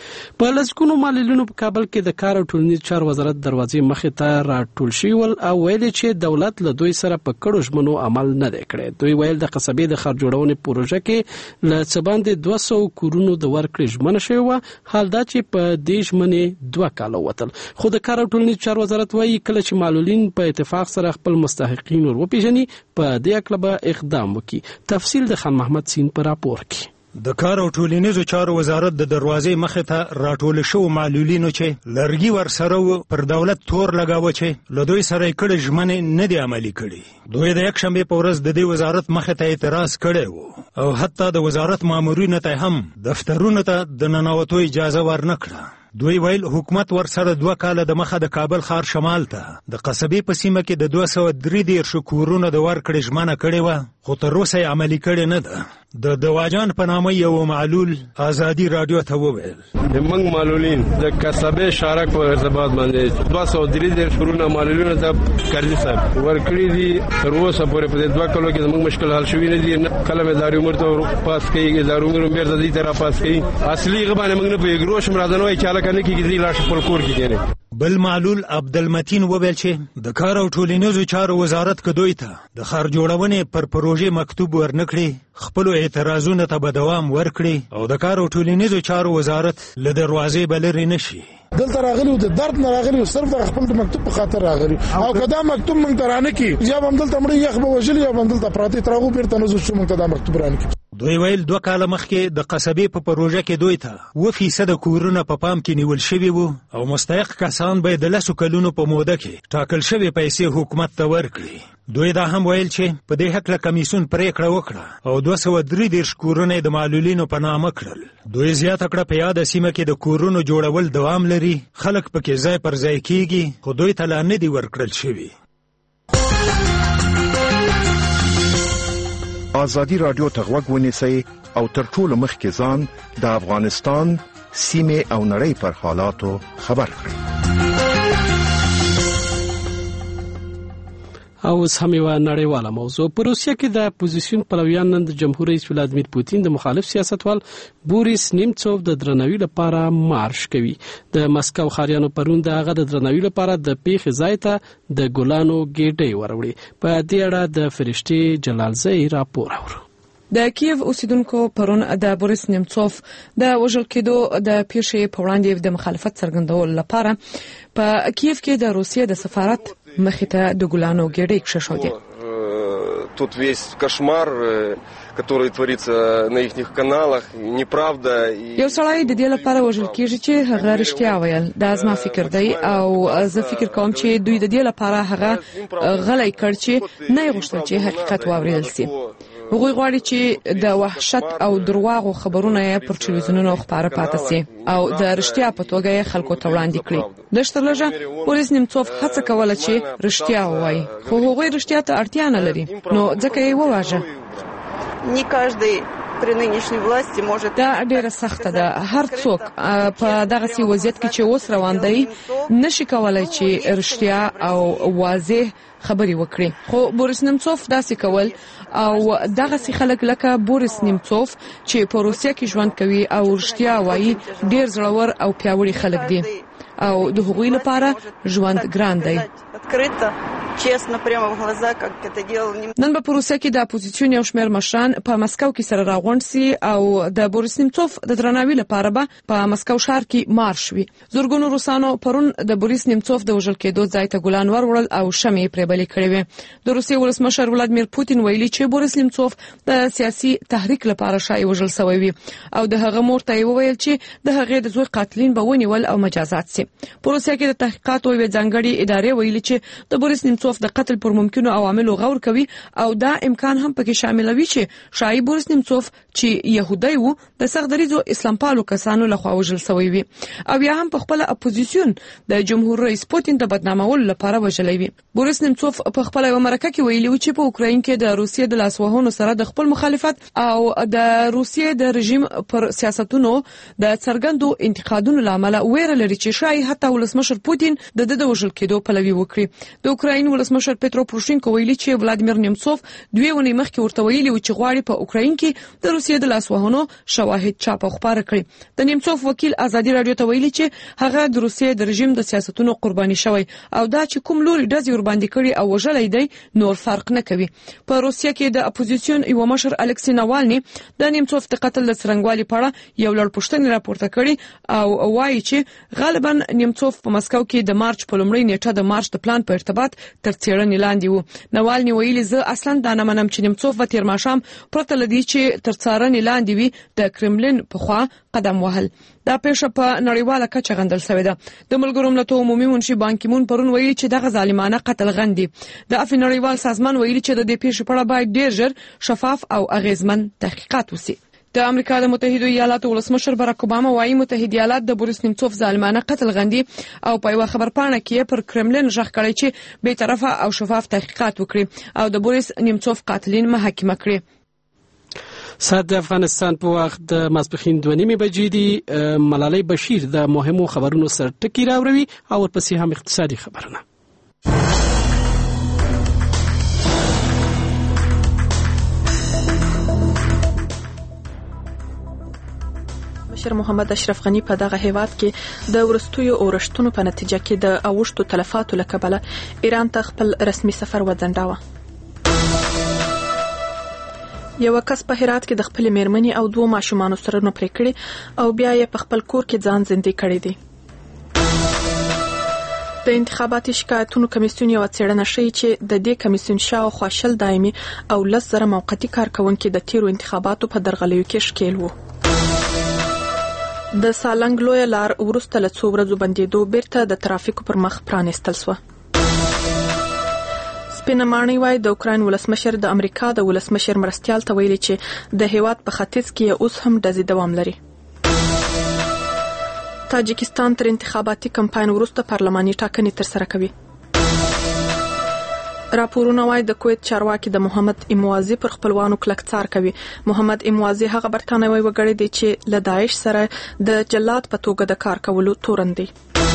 په لسګونو معلولینو په کابل کې د کار او ټولنیز چارو وزارت دروازې مخې ته راټول شوي ول او ویل چې دولت له دوی سره په کړو ژمنو عمل نه دی کړی. دوی ویل د قصبې د ښار جوړونې پروژه کې له څه باندې دوه سوه کورونو د ورکړې ژمنه شوې وه، حال دا چې په دې ژمنې دوه کاله ووتل. خو د کار او ټولنیز چارو وزارت وایي کله چې معلولین په اتفاق سره خپل مستحقین ور وپېژني په دې هکله به اقدام وکړي. تفصیل د خان محمد سین په راپور کې. د کار او ټولنیزو چارو وزارت د دروازې مخې ته راټول شو معلولینو چې لرګي ورسره پر دولت تور لګاوه چې له دوی سره یې کړې ژمنې نه دي عملي کړي. دوی د یکشنبې په ورځ د دې وزارت مخې ته اعتراض کړی و او حتی د وزارت مامورینو ته هم دفترونو ته د ننوتو اجازه ورنه کړه. دوی ویل حکومت ورسره دوه کاله د مخه د کابل ښار شمال ته د قصبې په سیمه کې د دوه سوه درې دېرش کورونو د ورکړې ژمنه کړې وه، خو تر اوسه یې عملي کړې نه ده. د دواجان په نامه یو معلول ازادي راډیو ته وویل موږ معلولین د قصبې شارک په ارتباط باندې دوه سوه درې دېرش کورونه معلولینو ته قاضي صاحب ورکړي دي. تر اوسه پورې په دې دوه کالو کې زموږ مشکل حل شوي نه دي. کله مې اداري امور ته پاس کوي، اداري امور بیرته دې ته راپاس کوي. اصلي هغه باندې موږ نه پوهېږو، روش مرادن وایي چې هلکه نه کېږي، ځي لاړ شي خپل کور کې کېنئ. بل معلول عبدالمتین وویل چې د کار او ټولنیزو چارو وزارت که دوی ته د ښار جوړونې پر پروژې مکتوب ورنکړي، خپلو اعتراضونو ته به دوام ورکړي او د کار او ټولنیزو چارو وزارت له دروازې به لرې نه شي. دلته راغلی د درد نه راغلی، صرف د خپل مکتوب په خاطر راغلی او که دا مکتوب موږ ته رانه کړي یا به همدلته مړه یخ به وژلي یا به همدلته پراته تر هغو بیرته نه ځو چې موږ ته دا مکتوب رانه کړي. دوی ویل دوه کاله مخکې د قصبې په پروژه کې دوی ته اووه فیصده کورونه په پام کې نیول شوي وو او مستحق کسان به د لسو کلونو په موده کې ټاکل شوې پیسې حکومت ته ورکړي. دوی دا هم ویل چې په دې هکله کمیسیون پریکړه وکړه او دوه سوه درې دېرش کورونه د معلولینو په نامه کړل. دوی زیاته کړه په یاده سیمه کې د کورونو جوړول دوام لري، خلک پکې ځای پر ځای کېږي، خو دوی ته لا نه دي ورکړل شوي. ازادي راډیو ته غوږ ونیسئ او تر ټولو مخکې ځان د افغانستان سیمې او نړۍ پر حالاتو خبر کړئ. او اوس هم یوه نړیواله موضوع. په روسیه کې د اپوزیسیون پلویان نن د جمهور رئیس ولادیمیر پوتین د مخالف سیاستوال بوریس نیمڅوف د درناوي لپاره مارش کوي. د مسکو ښاریانو پرون د هغه د درناوي لپاره د پیښې ځای ته د ګلانو ګېډۍ وروړي. په دې اړه د فرشتې جلالزی راپور اورو. د کیف اوسیدونکو پرون د بوریس نیمڅوف د وژل کېدو د پیښې په وړاندې د مخالفت څرګندولو لپاره په کیف کې د روسیې د سفارت مخې ته د ګلانو ګېډۍ کښېښودې. Тут весь кошмар, который творится на ихних каналах, неправда. یو سړی د دې لپاره وژل کېږي چې هغه رښتیا ویل. دا زما فکر دی او زه فکر کوم چې دوی د دې لپاره هغه غلی کړ چې نه یې غوښتل چې حقیقت واورېدل سي. هغوی غواړي چې د وحشت او درواغو خبرونه یې پر ټلویزیونونو خپاره پاتې سي او د رښتیا په توګه یې خلکو ته وړاندې کړي. لږتر لږه بوریس نیمڅوف هڅه کوله چې رښتیا ووایي، خو هغوی رښتیا ته اړتیا نه لري، نو ځکه یې وواژه. دا ډیره سخته ده. هر څوک په دغسې وضعیت کې چې اوس روان دی نشي کولای چې رښتیا او واضح خبرې وکړي، خو بوریس نیمڅوف داسې کول او دغسې خلک لکه بوریس نیمڅوف چې په روسیه کې ژوند کوي او رښتیا وایي ډیر زړور او پیاوړي خلک دي او د هغوی لپاره ژوند ګران دی. честно прямо в глаза, как это делал. نن په روسیه کې د اپوزیسیون یو شمېر مشران په مسکو کې سره راغونډ سي او د بوریس نیمڅوف د درناوي لپاره به په مسکو ښار کې مارش وي. زورګونو روسانو پرون د بوریس نیمڅوف د وژل کېدو ځای ته ګلان ورول او شمې پرې بلې کړې وې. د روسیې ولسمشر ولادمیر پوتین ویلي چې بوریس نیمڅوف د سیاسي تحریک لپاره شایي وژل شوی وي او د هغه مور ته ویل چې د هغې د زوی قاتلین به ونیول او مجازات سي. په روسیه کې د تحقیقاتو یوې ځانګړې ادارې ویلي چې د بوریس نیمڅوف د قتل پر ممکنو عواملو غور کوي او دا امکان هم پکې شاملوي چې شایي بوریس نیمڅوف چې يهودي وو د سختدریزو اسلام پالو کسانو لخوا وژل شوی وي او یا هم په خپل اپوزیسیون د جمهور رئیس پوتین د بدنامولو لپاره وژلې وي. بوریس نیمڅوف په خپل یو مرکه کې ویلي و چې په اوکراین کې د روسیې د لاسوهنو سره د خپل مخالفت او د روسیې د رژیم پر سیاستونو د څرګندو انتقادونو لامل ویره لري چې شایي حتی ولسمشر پوتین د د وژل کېدو پلوي وکړي. د اوکراین ولسمشر پېترو پروشینکو ویلي چې ولادمیر نیمڅوف دوی ونی مخکې ورته ویلي و چې غواړي په اوکراین کې د روسیې د لاسوهنو شواهد چاپ او خبره کړي. د نیمڅوف وکیل ازادي رادیو ته ویلي چې هغه د روسیې د رژیم د سیاستونو قرباني شوی او دا چې کوم لوري ډزې ور باندې کړي او وژلې دی نور فرق نه کوي. په روسیه کې د اپوزیسیون یو مشر الکسی ناوالني د نیمڅوف د قتل د څرنګوالي په اړه یو لړ پوښتنې راپورته کړي او وایي چې غالبا نیمڅوف په مسکو کې د مارچ په لومړۍ نیټه د مارچ د پلان په ارتباط تر څېړنې لاندې وو. ناوالني ویلي زه اصلا دا نه منم چې نیمڅوف به تیر ماښام پرته لدی چې تر څارنې لاندې وي د کرملین په خوا قدم وهل. دا پیښه په نړیواله کچه غندل شوې ده. د ملګرو ملتونو عمومي منشي بان کی مون پرون ویلي چې دغه ظالمانه قتل غندي. د افغان نړیوال سازمان ویلي چې د دې پیښې په اړه باید ډېر ژر شفاف او اغیزمن تحقیقات وشي. د امریکا د متحده ایالاتو ولسمشر باراک اوباما وايي متحده ایالات د بوریس نیمڅوف ظالمانه قتل غندي او په یو خبرپاڼه کې پر کرملین ژغ کړی چې به طرفه او شفاف تحقیقات وکړي او د بوریس نیمڅوف قاتلین محاکمه کړي. ساعت د افغانستان په وخت د ماسپښین دوه نیمې بجې دي. ملالۍ بشیر د مهمو خبرونو سره ټکی راوړي او ورپسې هم اقتصادي خبرونه. مشر محمد اشرف غنی په دغه هیواد کې د ورستیو اورښتونو په نتیجه کې د اوښتو تلفاتو لکبله ایران ته خپل رسمي سفر وځنډاوه. یو کس په هرات کې د خپل میرمنې او دوه ماشومانو سره نو پرې کړی او بیا یې په خپل کور کې ځان زندې کړی دی. د انتخاباتي شکایتونو کمیسیون یو څېړنه ښیي چې د دې کمیسیون شاوخوا شل دایمي او لس زره موقتي کارکونکي د تیرو انتخاباتو په درغلیو کې ښکېل وو. د سالنګ لویه لار وروسته له څو ورځو بندېدو بیرته د ترافیکو پر مخ پرانیستل شوه. سپینمانی وای د اوکراین ولسمشر د امریکا د ولسمشر مرستیال ته ویلي چې د هیواد په ختیځ کې اوس هم ډزې دوام لري. تاجکستان تر انتخاباتي کمپاین وروسته پارلماني ټاکنې ترسره کوي. راپورونه وای د کویت چارواکي د محمد اموازي پر خپلوانو کلک څار کوي. محمد اموازي هغه برتانوي وګړی دی چې له داعش سره د جلاد په توګه د کار کولو تورن دی.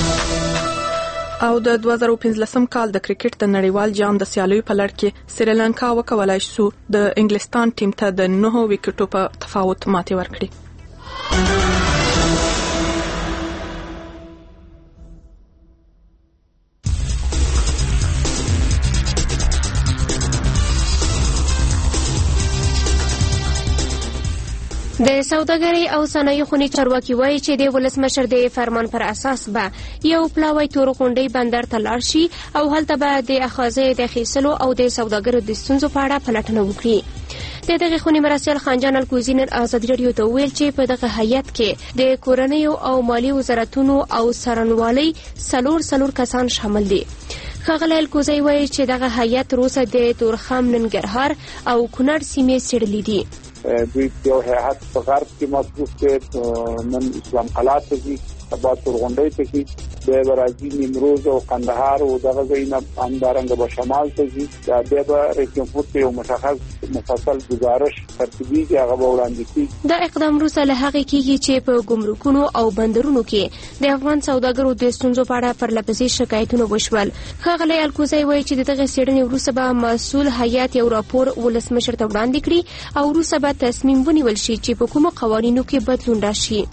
او د دوه زره پنځلسم کال د کرکټ د نړیوال جام د سیالیو په لړ کې سریلانکا وکولای شو د انګلستان ټیم ته د نه وکټو په تفاوت ماتې ورکړي. د سوداګرۍ او صنایع خونې چارواکي وایي چې د ولسمشر د فرمان پر اساس به یو پلاوی تور غونډۍ بندر ته لاړ شي او هلته به د اخاذې د اخیستلو او د سوداګرو د ستونزو په اړه پلټنه وکړي. د دغه خونې مرستیال خانجان الکوزي نن ازادي راډیو ته ویل چې په دغه هیئت کې د کورنیو او مالی وزارتونو او څارنوالۍ څلور څلور کسان شامل دي. ښاغلی الکوزي وایي چې دغه هیئت روسه د تورخم، ننګرهار او کونړ سیمې څېړلي دي. دوی یو هیئت په غرب کې مصروف دی، نن اسلام قلعه ته ځي، سبا تورغونډۍ ته ځي، بیا به راځي نیمروز او قندهار او دغه ځایونه همدارنګه به شمال ته ځي. بیا به رئیس جمهور ته یو مشخص مفصل ګزارش ترتیبیږي، هغه به وړاندې کېږي. دا اقدام وروسته له هغې کېږي چې په ګمرکونو او بندرونو کې د افغان سوداګرو د ستونزو په اړه پرلهپسې شکایتونه وشول. ښاغلی الکوزی وایي چې د دغه څېړنې وروسته به مسؤل هیئت یو راپور ولسمشر ته وړاندې کړي او وروسته به تصمیم ونیول شي چې په کومو قوانینو کې بدلون راشي.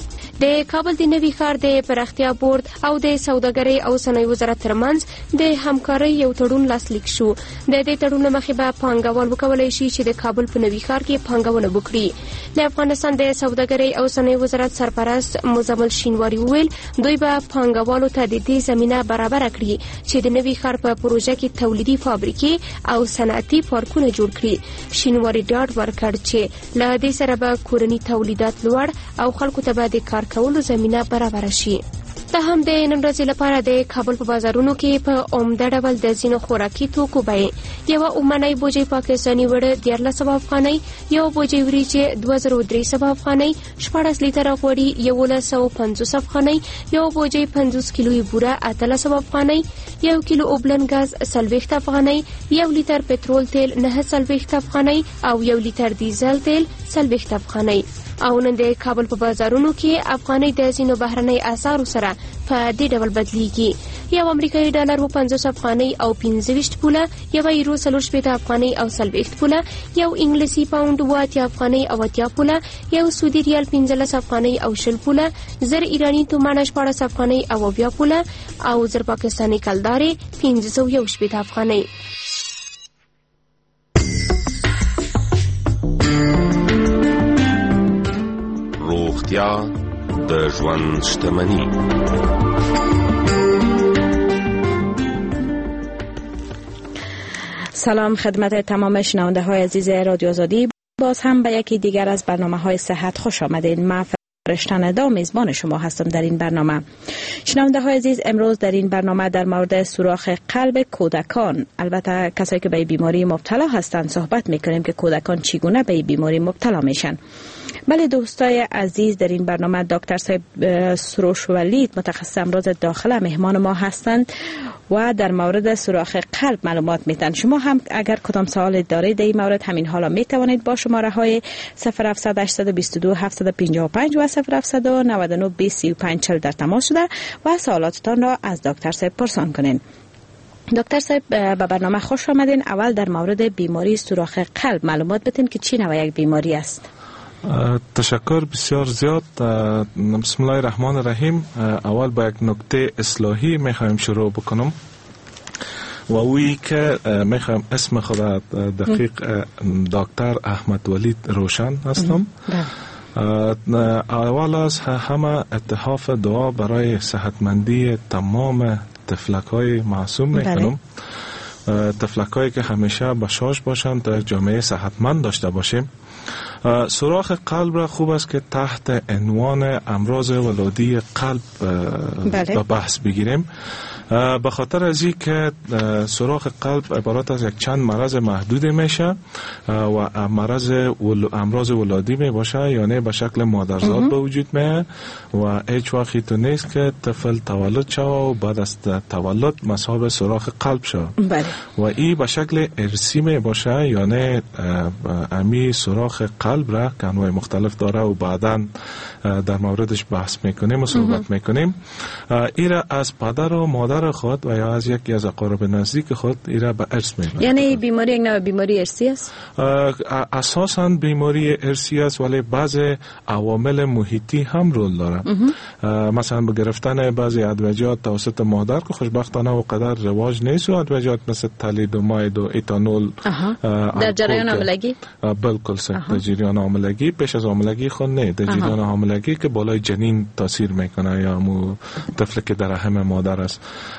د کابل د نوي ښار د پراختیا بورډ او د سوداګرۍ او صنایع وزارت ترمنځ د همکارۍ یو تړون لاسلیک شو. د دې تړون له مخې به پانګوال وکولای شي چې د کابل په نوي ښار کې پانګونه وکړي. د افغانستان د سوداګرۍ او صنایع وزارت سرپرست مزمل شینواری وویل دوی به پانګوالو ته د دې زمینه برابر کړي چې د نوي ښار په پروژه کې تولیدي فابریکې او صنعتي پارکونه جوړ کړي. شینواری ډاډ ورکړ چې له دې سره به کورني تولیدات لوړ او خلکو ته به د کار کولو زمینه برابر شي. ته هم د نن ورځې لپاره د کابل په بازارونو کې په عمده ډول د ځینو خوراکي توکو بیې یوه اومنۍ بوجۍ پاکستاني وړه دیارلس سوه افغانۍ، یو بوجۍ وریجې دوه زره درې سوه افغانۍ، شپاړس لیتره غوړي یولس سوه پنځوس افغانۍ، یو بوجۍ پنځوس کیلویي بوره اتلس سوه افغانۍ، یو کیلو اوبلن ګاز څلوېښت افغانۍ، یو لیتر پټرول تیل نهه څلوېښت افغانۍ او یو لیتر ډیزل تیل څلوېښت افغانۍ. او نن د کابل په بازارونو کې افغانۍ د ځینو بهرنۍ اسعارو سره په دې ډول بدلیږي. یو امریکایي ډالر و پنځوس افغانۍ او پنځه ویشت پوله، یو یورو څلور شپېته افغانۍ او څلوېښت پوله، یو انګلیسي پاونډ اووه اتیا افغانۍ او اتیا پوله، یو سعودي ریال پنځلس افغانۍ او شل پوله، زر ایراني تومانه شپاړس افغانۍ او اویا پوله او زر پاکستاني کلدارې پنځه سوه یو شپېته افغانۍ. روغتیا د ژوند شتمني. سلام خدمت تمام شنونده های عزیز رادیو آزادی. باز هم به یکی دیگر از برنامه های صحت خوش آمدین. من فرشتن ادا میزبان شما هستم در این برنامه. شنونده های عزیز، امروز در این برنامه در مورد سوراخ قلب کودکان، البته کسایی که به این بیماری مبتلا هستند، صحبت میکنیم که کودکان چگونه به این بیماری مبتلا میشن. بله دوستای عزیز، در این برنامه دکتر صاحب سروش ولید متخصص امراض داخله مهمان ما هستند و در مورد سوراخ قلب معلومات میتن. شما هم اگر کدام سوال دارید در این مورد همین حالا میتوانید با شماره های صفر هفتصد هشتصد و بیست و دو هفتصد و پنجاه و پنج و صفر هفتصد و نود و نه بیست سی و پنج چهل در تماس شده و سوالاتتان را از دکتر صاحب پرسان کنین. دکتر صاحب به برنامه خوش آمدین. اول در مورد بیماری سوراخ قلب معلومات بدین که چی نوع یک بیماری است. تشکر بسیار زیاد. بسم الله الرحمن الرحیم. اول با یک نکته اصلاحی میخوایم شروع بکنم و اویی که میخوایم اسم خود دقیق دکتر احمد ولید روشن هستم. اول از همه اتحاف دعا برای صحتمندی تمام تفلک های معصوم میکنم. تفلک هایی که همیشه بشاش باشند تا یک جامعه صحتمند داشته باشیم. سوراخ قلب را خوب است که تحت عنوان امراض ولادی قلب به بحث بگیریم، به خاطر از این که سوراخ قلب عبارت از یک چند مرض محدود میشه و مرض ول... امراض ولادی می باشه، یعنی به شکل مادرزاد به وجود میه و هیچ وقتی تو نیست که طفل تولد شوه و بعد از تولد مصاب سوراخ قلب شوه و این به شکل ارثی می باشه، یعنی امی سوراخ قلب را که انواع مختلف داره و بعداً در موردش بحث میکنیم و صحبت میکنیم. ایره از پدر و مادر خود و یا از یکی از اقارب نزدیک خود ایره به ارث میبرد. یعنی بیماری یک نوع بیماری ارثی است؟ اساساً بیماری ارثی است، ولی بعض عوامل محیطی هم رول داره. مثلا به گرفتن بعضی ادویجات توسط مادر که خوشبختانه و قدر رواج نیست و ادویجات مثل تالیدوماید و ایتانول در جریان حاملگی بالکل صحیح در جریان حاملگی، پیش از حاملگی خود نه، در جریان حاملگی که بالای جنین تاثیر میکنه یا مو طفل که در رحم مادر است.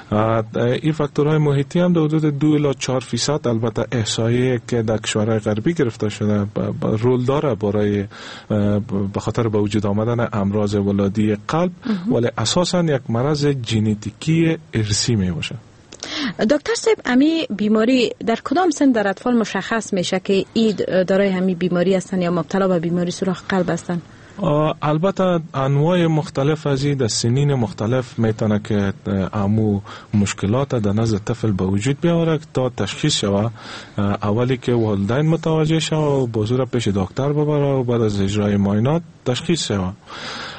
این فاکتورهای محیطی هم در حدود دو الی چهار فیصد البته احصایه که در کشورهای غربی گرفته شده رول داره برای به خاطر به وجود آمدن امراض ولادی قلب، ولی اساسا یک مرض ژنتیکی ارثی می باشه. دکتر صاحب، امی بیماری در کدام سن در اطفال مشخص میشه که ای دارای همی بیماری هستن یا مبتلا به بیماری سوراخ قلب هستن؟ البته انواع مختلف از این در سنین مختلف میتونه که امو مشکلات در نزد طفل به وجود بیاره تا تشخیص شوه. اولی که والدین متوجه شوه و بزرگ پیش دکتر ببره و بعد از اجرای معاینات تشخیص شوه.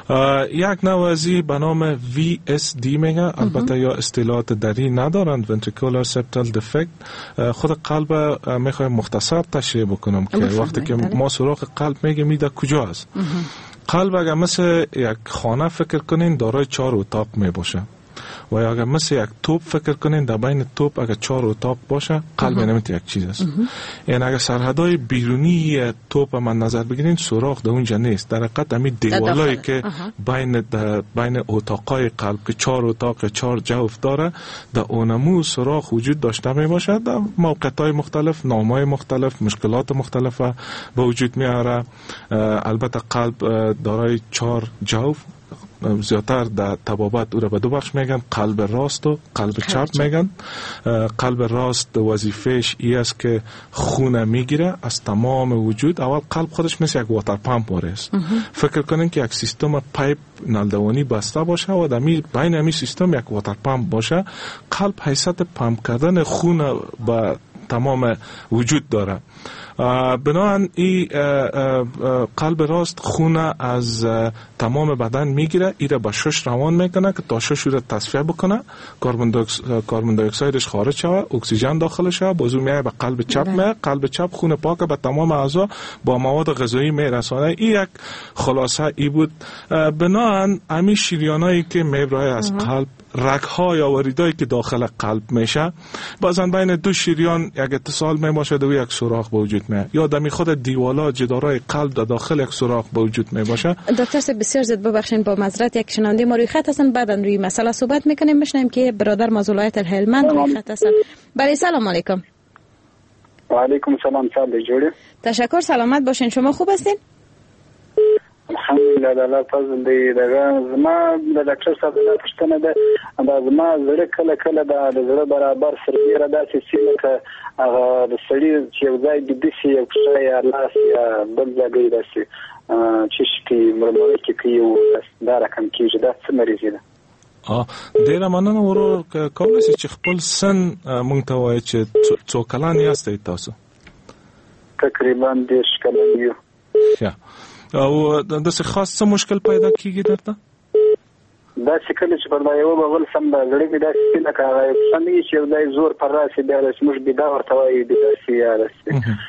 یک نوازی به نام وی اس دی میگه، البته یا اصطلاحات دری ندارند، ventricular septal defect. خود قلب میخوایم مختصر تشریح بکنم که وقتی که ما سراغ قلب میگه میده کجا است. قلب اگر مثل یک خانه فکر کنین دارای چهار اتاق می باشه و اگر مثل یک توپ فکر کنین در بین توپ اگر چهار اتاق باشه قلب نمیت یک چیز است. یعنی اگر سرحدهای بیرونی توپ من نظر بگیرین سوراخ در اونجا نیست، در حقیقت همین دیوالایی که بین بین اتاقای قلب که چهار اتاق چهار جوف داره در اونمو سوراخ وجود داشته می باشه، در موقعیت‌های مختلف نام‌های مختلف مشکلات مختلف به وجود میاره. البته قلب دارای چهار جوف، زیادتر در طبابت او را به دو بخش میگن، قلب راست و قلب چپ میگن. قلب راست وظیفهش ای است که خون میگیره از تمام وجود. اول قلب خودش مثل یک واتر پمپ است. فکر کنین که یک سیستم پایپ نلدوانی بسته باشه و در بین همین سیستم یک واتر پمپ باشه. قلب حیثیت پمپ کردن خون به تمام وجود داره. بنابراین این قلب راست خون از تمام بدن میگیره، ایره به شش روان میکنه که تا شش رو تصفیه بکنه، کربن دی اکسایدش خارج شوه، اکسیژن داخل شوه، بازو میای به قلب چپ میاد. قلب چپ خون پاک به تمام اعضا با مواد غذایی میرسونه. این یک خلاصه ای بود. بنابراین همین شریانایی که میبره از قلب، رگ‌ها یا وریدایی که داخل قلب میشه، بازن بین دو شریان یک اتصال می باشه و یک سوراخ به وجود میاد، یا دمی خود دیوالا جدارای قلب در داخل یک سوراخ به وجود می باشه. دکتر صاحب بسیار زیاد ببخشید، با معذرت یک شنونده ما روی خط هستن، بعداً روی مسئله صحبت میکنیم. میشنیم که برادر ما از ولایت هلمند روی خط هستن. بله سلام علیکم. و علیکم سلام. سلام جوړی. تشکر، سلامت باشین. شما خوب هستین؟ الحمدلله. د الله فضل دی. دغه زما د ډاکټر صاحب د پښتنه ده دا زما زړه کله کله د زړه برابر سربیره داسې سیمه که هغه د سړي چې یو ځای د دسي یو ښه یا لاس یا بل ځای داسې چې شي مرمر کې کیو دا رقم کېږي. دا څه مریضي ده؟ اه ډیره مننه ورور. کولی شي چې خپل سن مونږ ته وایي چې څو کلن یاستئ تاسو؟ تقریبا دېرش کلن یو. ښه. او داسې خاص څه مشکل پیدا کیږي درته؟ دا چې کله چې پر دا یو بغل سم دا زړه مې داسې لکه هغه څنګه چې یو ځای زور پر راسي بیا داسې موږ بیا ورته وایي داسې یا داسې.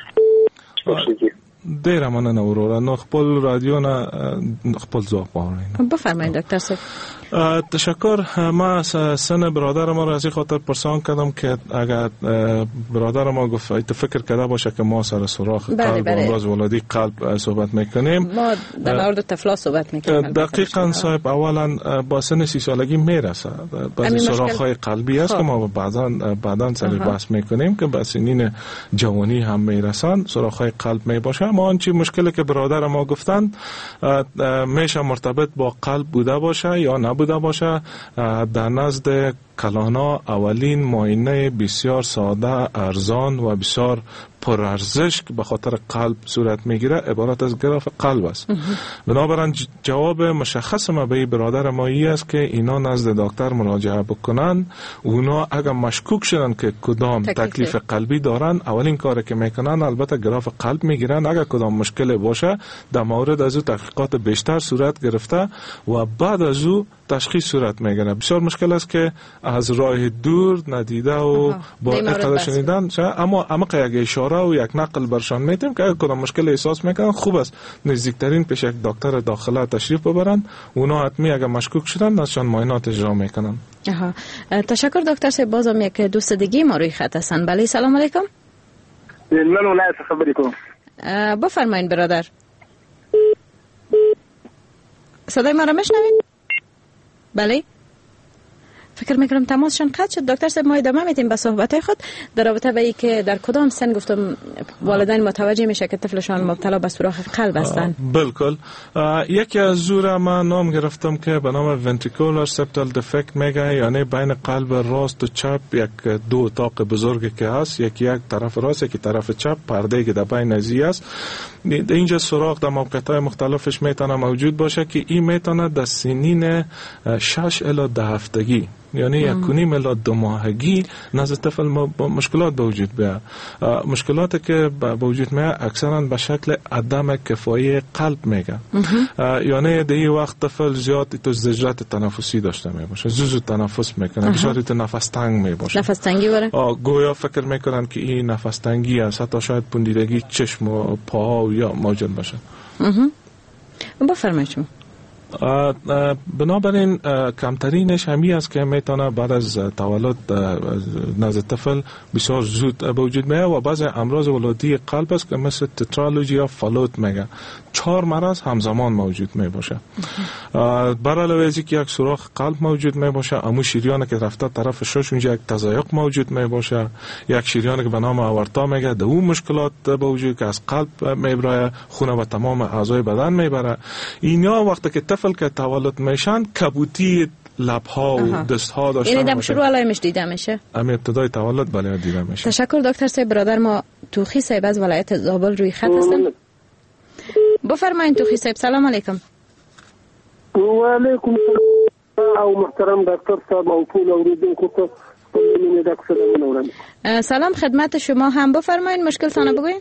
ډیره مننه وروره. نو خپل رادیو نه خپل ځواب واورئ. بفرمایید دکتر صاحب. تشکر. ما سن برادر ما را از این خاطر پرسان کردم که اگر برادر ما گفت فکر کرده باشه که ما سر سوراخ قلب و امراض ولادی قلب صحبت میکنیم، ما در مورد طفلا صحبت میکنیم. دقیقاً صاحب. اولا با سن سی سالگی میرسه. بعضی سوراخ های قلبی است که ما بعضا بعداً سر بحث میکنیم که به سنین جوانی هم میرسن سوراخ های قلب میباشه. ما آنچه مشکلی که برادر ما گفتن میشه مرتبط با قلب بوده باشه یا نه بوده باشه. در نزد کلانا اولین معاینه بسیار ساده، ارزان و بسیار پرارزش که به خاطر قلب صورت میگیره عبارت از گراف قلب است. بنابراین جواب مشخص ما به برادر ما ای است که اینا نزد دکتر مراجعه بکنن. اونا اگر مشکوک شدن که کدام تکلیف قلبی دارن، اولین کاری که میکنن البته گراف قلب میگیرن. اگر کدام مشکل باشه در مورد از او تحقیقات بیشتر صورت گرفته و بعد از او تشخیص صورت میگیره. بسیار مشکل است که از راه دور ندیده و با اقدار شنیدن، اما اما که یک اشاره و یک نقل برشان میتیم که اگر کدام مشکل احساس میکنن خوب است نزدیکترین پیش یک دکتر داخله تشریف ببرن. اونا حتمی اگر مشکوک شدن نشان معاینات اجرا میکنن. آها. تشکر دکتر صاحب. بازم یک دوست دیگه ما روی خط هستن. بله سلام علیکم. من ولایت خبری کوم. بفرمایید برادر. صدای ما را میشنوید؟ بله. فکر میکنم تماسشان قطع شد. دکتر صاحب ما ادامه میدیم به صحبت خود در رابطه با اینکه در کدام سن گفتم والدین متوجه میشه که طفلشان مبتلا به سوراخ قلب هستند. بالکل. یکی از زور من نام گرفتم که به نام ventricular septal defect میگه، یعنی بین قلب راست و چپ یک دو اتاق بزرگی که هست، یکی یک طرف راست یکی طرف چپ، پرده که در بین ازی است. اینجا سوراخ در موقعیت‌های مختلفش میتونه موجود باشه که این میتونه در سنین شش الی ده هفتگی یعنی یک و نیم الی دو ماهگی نزد طفل مشکلات به وجود بیاد. مشکلاتی که به وجود میاد اکثرا به شکل عدم کفایی قلب میگه. یعنی در این وقت طفل زیاد تو زجرات تنفسی داشته میباشه، زوزو تنفس میکنه، بسیار تو نفس تنگ میباشه. نفس تنگی باره؟ گویا فکر میکنن که این نفس تنگی است، حتی شاید پوندیدگی چشم و پا یا موجود باشه. بفرمایید شما. بنابراین کمترینش همی است که میتونه بعد از تولد نزد طفل بسیار زود به وجود میاد و بعضی امراض ولادی قلب است که مثل تترالوژی یا فالوت میگه. چهار مرض همزمان موجود می باشه. بر علاوه از اینکه یک سوراخ قلب موجود می باشه، امو شریانی که رفته طرف شش اونجا یک تضایق موجود می باشه، یک شریانی که به نام آورتا میگه ده اون مشکلات به وجود که از قلب میبره، خون به تمام اعضای بدن میبره. اینا وقتی که طفل که تولد میشن کبوتی لبها و دستها داشته یعنی دم شروع علائمش دیده میشه؟ امی ابتدای تولد بله دیده میشه. تشکر دکتر صاحب. برادر ما توخی صاحب از ولایت زابل روی خط هستن. بفرمایید توخی صاحب. سلام علیکم. و علیکم السلام او محترم دکتر صاحب او طول اوریدونکو ته من دکتر منورم. سلام خدمت شما هم. بفرمایید مشکل تانه بگوین.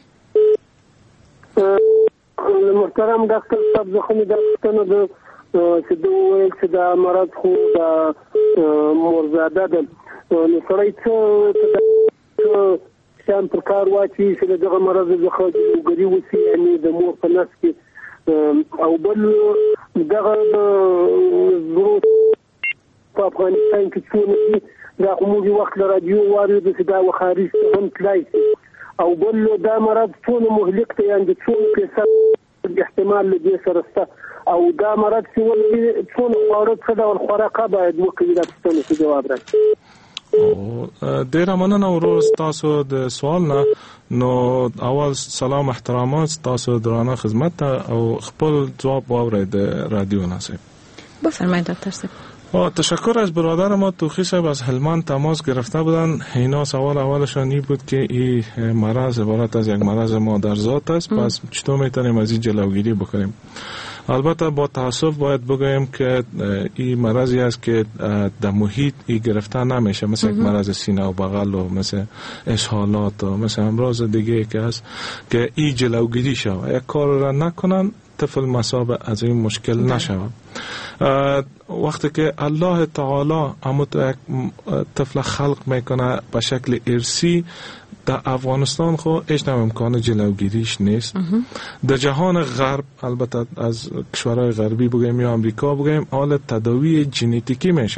محترم دکتر صاحب زخمی دکتر نه چې دوی چې دا مرض خو دا مرزاده ده نو سړی څه شان پر کار واچي چې دغه مرض د خاجګری وسی یعنی د مور په نس کې او بل دغه ضرورت په افغانستان کې څونه دا کومي وخت له رادیو واري د دا وخارج هم تلای او بل دا مرض څونه مهلک ته یعنی څونه کې احتمال لدی سره او دا مرض چې ولې څونه اورت څه ډول خوراک باید وکړي دا څه جواب راکړي. ډیر مننه وروز تاسو د سوال نه. نو اول سلام احترامات تاسو درانه خدمت او خپل جواب واورید د رادیو نصیب. بفرمایید دکتر صاحب. با تشکر از برادر ما توخی صاحب از هلمند تماس گرفته بودن. اینا سوال اولشان این بود که این مرض عبارت از یک مرض مادرزاد است، پس چطور میتونیم از این جلوگیری بکنیم؟ البته با تاسف باید بگویم که این مرضی است که در محیط ای گرفته نمیشه، مثل یک مرض سینه و بغل و مثل اسهالات و مثل امراض دیگه که است که ای جلوگیری شود. یک کار را نکنن طفل مصاب از این مشکل نشود. وقتی که الله تعالی همون طفل خلق میکنه به شکل ارسی، در افغانستان خو هیچ نوع امکان جلوگیریش نیست. در جهان غرب البته از کشورهای غربی بگیم یا امریکا بگیم حال تداوی ژنتیکی میشه.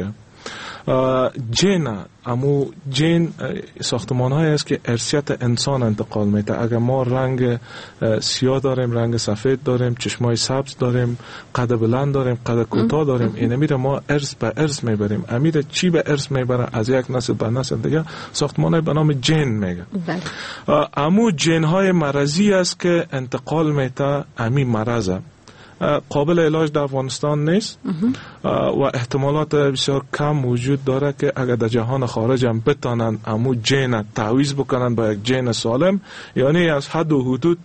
جن امو جن ساختمان های است که ارثیت انسان انتقال میده. اگر ما رنگ سیاه داریم، رنگ سفید داریم، چشمای سبز داریم، قد بلند داریم، قد کوتاه داریم، این امیر ما ارث به ارث میبریم. امیر چی به ارث میبره از یک نسل به نسل دیگه؟ ساختمان های به نام جن میگه. امو جن های مرضی است که انتقال میده. امی مرضه قابل علاج در افغانستان نیست و احتمالات بسیار کم وجود داره که اگر در جهان خارج هم بتانن امو جن تعویض بکنن با یک جن سالم، یعنی از حد و حدود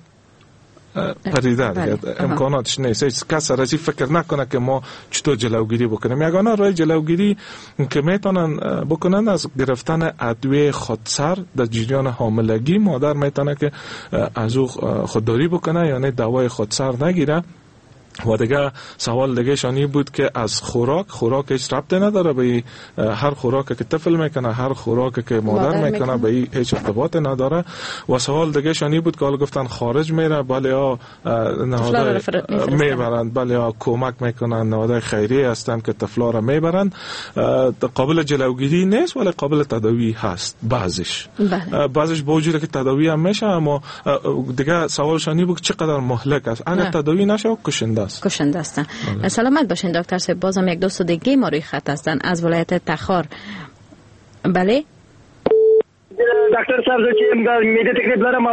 پریده امکاناتش نیست. هیچ کس رازی فکر نکنه که ما چطور جلوگیری بکنیم. یگانه راه جلوگیری که میتونن بکنن از گرفتن ادویه خودسر در جریان حاملگی. مادر میتونه که از او خودداری بکنه، یعنی دوای خودسر نگیره. و دیگه سوال دیگه شانی بود که از خوراک خوراک هیچ ربطی نداره به هر خوراک که طفل میکنه، هر خوراک که مادر میکنه به هیچ ارتباط نداره. و سوال دیگه شانی بود که حالا گفتن خارج میره، بله ها نهادهای میبرند، بله ها کمک میکنن، نهادهای خیریه هستن که طفلا را میبرند. قابل جلوگیری نیست ولی قابل تداوی هست بعضیش. بعضیش با وجود که تداوی هم میشه، اما دیگه سوال شانی بود چقدر مهلک است. اگر تداوی نشه کشنده کشنده هستن. سلامت باشین دکتر صاحب. بازم یک دوست دیگه ما روی خط هستن از ولایت تخار. بله دکتر صاحب چې میده تکلیف لرم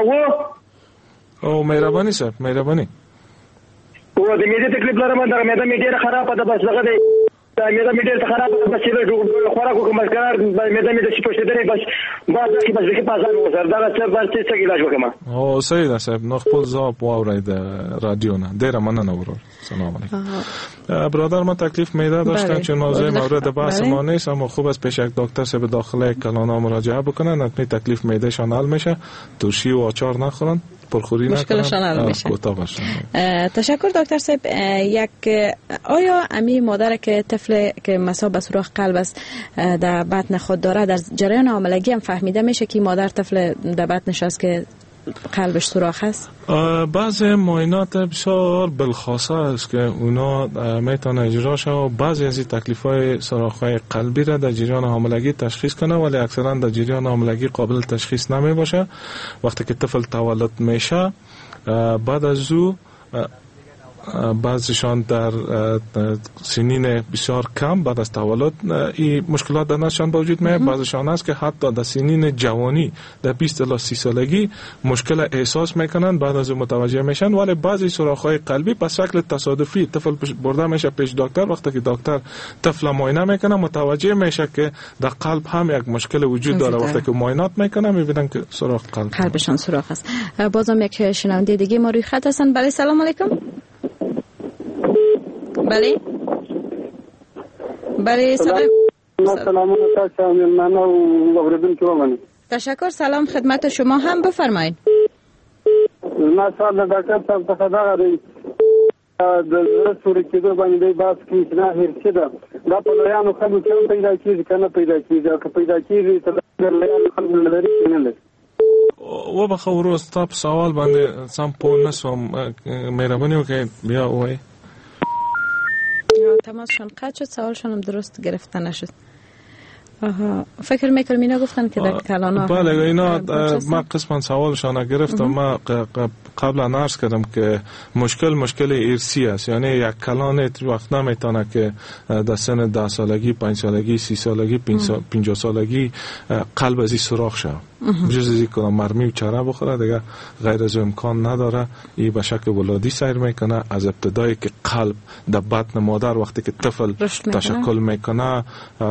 او او مهرباني صاحب مهرباني او د میده تکلیف لرم دا میده می ډیره خرابه ده، بس دغه دی معده مې ډېر خراب بس چې خوراک وکم کار معده مې د شي پښته درې بس بعد کې بس کې پازار وسر دا څه باندې څه علاج وکم او سید صاحب نو خپل ځواب واورید رادیو نه ډېر مننه ورور سلام علیکم برادر ما تکلیف معده داشتن چون موضوع مورد بحث ما نیست اما خوب است پیش یک دکتر سه به داخل کلانا مراجعه بکنن اکنی تکلیف معده شان حل میشه ترشی و آچار نخورن پرخوری نکنن مشکلشان حل میشه تشکر دکتر صاحب یک آیا امی مادر که طفل که مصاب به سوراخ قلب است در بطن خود داره در جریان حاملگی هم فهمیده میشه که مادر طفل در بطنش است که قلبش سوراخ است؟ بعضی معاینات بسیار بالخاصه است که اونا میتونه اجرا شه و بعضی از این تکلیف‌های سوراخ‌های قلبی را در جریان حاملگی تشخیص کنه ولی اکثرا در جریان حاملگی قابل تشخیص نمی باشه. وقتی که طفل تولد میشه بعد از او بعضیشان در سنین بسیار کم بعد از تولد این مشکلات در نشان به وجود میاد. بعضیشان هست که حتی در سنین جوانی در بیست الی سی سالگی مشکل احساس میکنن بعد از متوجه میشن ولی بعضی سوراخ‌های قلبی به شکل تصادفی طفل برده میشه پیش دکتر. وقتی که دکتر طفل معاینه میکنه متوجه میشه که در قلب هم یک مشکل وجود داره. وقتی که معاینات میکنه میبینن که سوراخ قلب قلبشان سوراخ است. بازم یک شنونده دیگه ما روی خط هستن. بله سلام علیکم. بله بله سلام سلام علیکم. تشکر. سلام خدمت شما هم بفرمایید. ما سوال دکتر صاحب څخه دا غواړم د زړه سوري کېدو باندې باس کې نه هرڅه ده دا په لایانو خلکو کې پیدا کیږي کنه پیدا کیږي که پیدا کیږي ته د لایانو خلکو لري نه لري و بخو ورو تاسو سوال باندې سم په نسوم مهرباني وکړئ بیا وایي تماسشون قطع شد سوالشون هم درست گرفته نشد. آها فکر میکنم اینا گفتن که در کلانا بله اینا ما قسما سوالشان گرفتم. ما قبلا عرض کردم که مشکل مشکل ارثی است یعنی یک کلان وقت نمیتونه که در سن ده سالگی پنج سالگی سی سالگی پنجاه سالگی قلب ازی سوراخ شه بجز ازی که مرمی و چره بخوره دیگه غیر از امکان نداره. این به شکل ولادی سیر میکنه از ابتدایی که قلب در بطن مادر وقتی که طفل تشکل میکنه.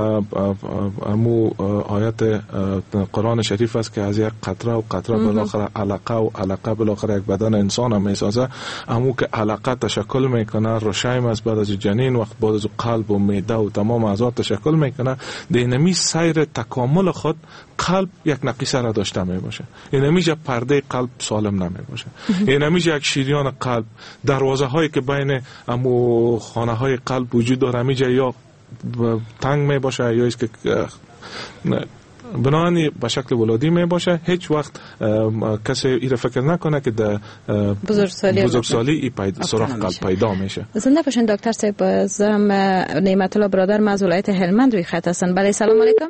امو آیت قرآن شریف است که از یک قطره و قطره بالاخره علقه و علقه بالاخره یک بدن انسان هم میسازه. امو که علقه تشکل میکنه رشایم است بعد از جنین وقت بعد از قلب و معده و تمام اعضا تشکل میکنه. دینمی سیر تکامل خود قلب یک نقیصه را داشته می باشه. این همیشه پرده قلب سالم نمی باشه. این همیشه یک شریان قلب دروازه هایی که بین امو خانه های قلب وجود داره همیشه یا تنگ می باشه یا است که بنابراین به شکل ولادی می باشه. هیچ وقت کسی این فکر نکنه که در بزرگسالی بزرگسالی این پیدا سوراخ قلب پیدا میشه. زنده باشین دکتر صاحب. زم نعمت الله برادر از ولایت هلمند روی خط هستن. بله سلام علیکم.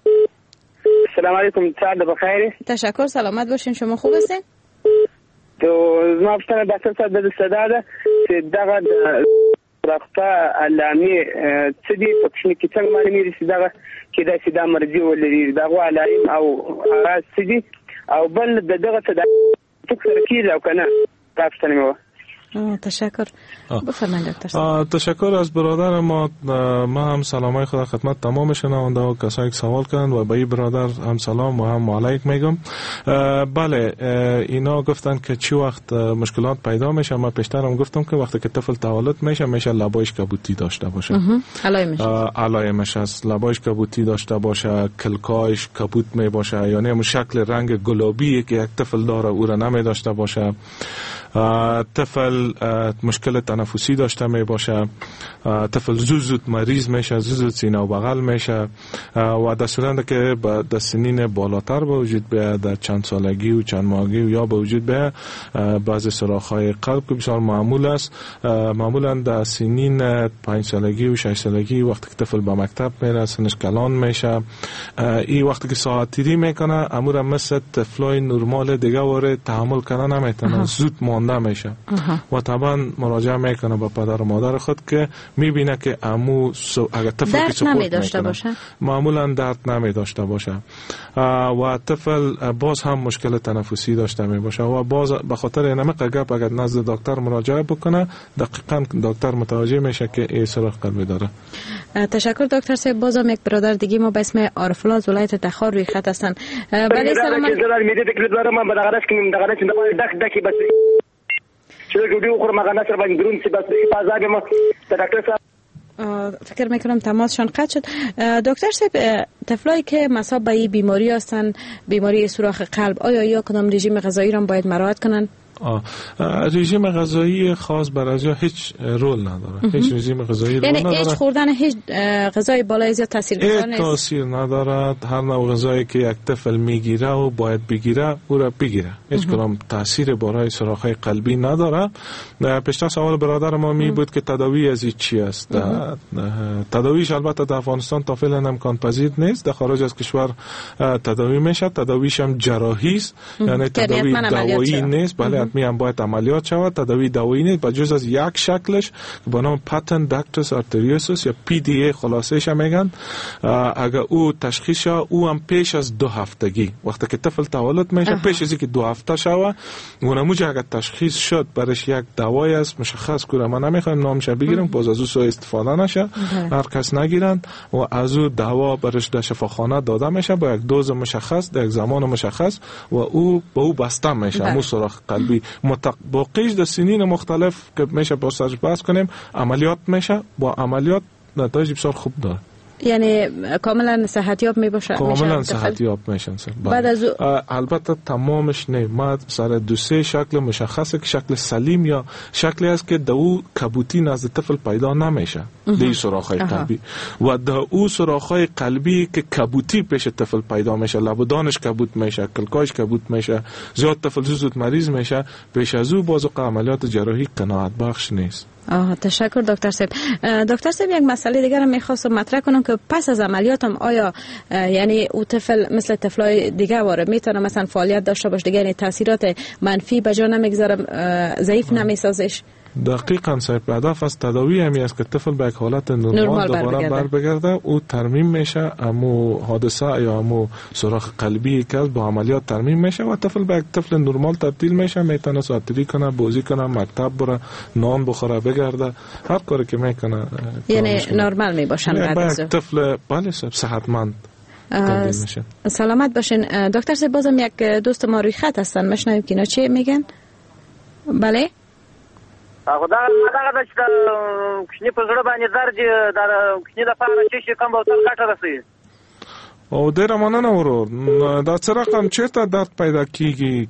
سلام علیکم. سعد بخیر. تشکر. سلامت باشین. شما خوب هستین؟ تو زما پښتنه ډاکټر صاحب د صدا ده چې دغه رخصه علامه څه دي په کښنه کې څنګه معلومه دي چې دغه کې د سیدا مرضی ولري دغه علائم او اعراض څه دي او بل دغه څه د تکثر کیږي او کنه تاسو نه تشکر. بفرمایید دکتر صاحب. تشکر از برادر ما. ما هم سلامای خدا خدمت تمام شنونده و کسایی که سوال کردن و به این برادر هم سلام و هم علیک میگم. بله اینا گفتن که چی وقت مشکلات پیدا میشه. ما پیشتر هم گفتم که وقتی که طفل تولد میشه میشه لبایش کبوتی داشته باشه. علائمش علائمش است لبایش کبوتی داشته باشه کلکایش کبوت می باشه یعنی همون شکل رنگ گلابی که یک طفل داره او را نمی داشته باشه. طفل مشکل تنفسی داشته می باشه. طفل زود زود مریض میشه زود زود سینه و بغل میشه و در صورتی که در سنین بالاتر به وجود بیاد در چند سالگی و چند ماهگی و یا به وجود بیاد بعضی سوراخ‌های قلب که بسیار معمول است. معمولا در سنین پنج سالگی و شش سالگی وقتی که طفل به مکتب میره سنش کلان میشه این وقتی که ساعت تیری میکنه امور مثل طفلای نرمال دیگه واره تحمل کردن نمیتونه زود مانده میشه و طبعا مراجعه میکنه به پدر و مادر خود که میبینه که عمو اگر طفل که سپورت میکنه معمولا درد نمی داشته باشه و طفل باز هم مشکل تنفسی داشته می باشه و باز به خاطر اینم گپ اگر نزد دکتر مراجعه بکنه دقیقاً دکتر متوجه میشه که این سوراخ قلبی داره. تشکر دکتر صاحب. بازم یک برادر دیگه ما به اسم عارف الله از ولایت تخار روی خط هستن. بله سلام علیکم. میده تکلیف دارم من بدغرس که دغرس نه دک دکی بس چه ویدیو خور مغا نصر باندې درون چې بس په ځای ما دکتر صاحب فکر میکنم تماسشان قطع شد. دکتر صاحب طفلایی که مصاب به این بیماری هستن بیماری سوراخ قلب آیا یا کدام رژیم غذایی را باید مراعات کنن؟ رژیم غذایی خاص برای هیچ رول نداره. هیچ رژیم غذایی رول یعنی نداره. هیچ خوردن هیچ غذای بالای زیاد تاثیرگذار نیست. تاثیر نداره. هر نوع غذایی که یک طفل میگیره و باید بگیره او را بگیره. هیچ کدام تاثیر برای سوراخ‌های قلبی نداره. پیشتر سوال برادر ما می بود که تداوی از چی است؟ تداویش البته در افغانستان تا فعلا امکان پذیر نیست. در خارج از کشور تداوی میشه. تداویش هم جراحی است. یعنی تداوی دوایی نیست. بله حتمی هم باید عملیات شود. تداوی دوایی نیست بجز از یک شکلش به نام پاتنت داکتوس آرتریوسوس یا پی دی ای خلاصه‌اش میگن. اگر او تشخیص شود او هم پیش از دو هفتگی وقتی که طفل تولد میشه پیش از اینکه دو هفته شود اونموج اگر تشخیص شد برش یک دوای است مشخص کنه. ما نمیخوایم نامش بگیریم باز از او سوء استفاده نشه. هر کس نگیرن و از او دوا برش در شفاخانه داده میشه با یک دوز مشخص در یک زمان مشخص و او به او بسته میشه. مو سوراخ قلبی باقیش در سنین مختلف که میشه با سرش بحث کنیم عملیات میشه. با عملیات نتایج بسیار خوب داره. یعنی کاملا صحتیاب می باشه. کاملا صحتیاب میشن. بعد از البته تمامش نه. ما سر دو سه شکل مشخصه که شکل سلیم یا شکلی است که دو کبوتی نزد طفل پیدا نمیشه. دی سوراخ‌های قلبی و د او سوراخ‌های قلبی که کبوتی پیش طفل پیدا میشه. لبودانش کبوت میشه، کلکاش کبوت میشه، زیاد طفل زود مریض میشه. پیش از او بازو عملیات جراحی قناعت بخش نیست. آه تشکر دکتر صاحب. دکتر صاحب یک مسئله دیگر هم میخواستم مطرح کنم که پس از عملیات هم آیا یعنی او طفل مثل طفلای دیگه واره میتونه مثلا فعالیت داشته باشه دیگه، یعنی تاثیرات منفی به جا نمیگذاره، ضعیف نمیسازش؟ دقیقاً صاحب. هدف از تداوی همی است که طفل به یک حالت نرمال دوباره بر بگرده. او ترمیم میشه. امو حادثه یا امو سوراخ قلبی که با عملیات ترمیم میشه و طفل به یک طفل نرمال تبدیل میشه. میتونه ساعتری کنه، بازی کنه، مکتب بره، نان بخوره، بگرده، هر کاری که میکنه. یعنی نرمال میباشن بعد از طفل بله صاحب صحتمند. سلامت باشین. دکتر صاحب بازم یک دوست ما روی خط هستن، مشنویم که اینا چی میگن. بله خو دا دغه د کوچني په زړه باندې درد د کوچني لپاره چې شي کوم بوتل ګټه رسوي او ډېره مننه ورور. دا څه رقم چیرته درد پیدا کیږي؟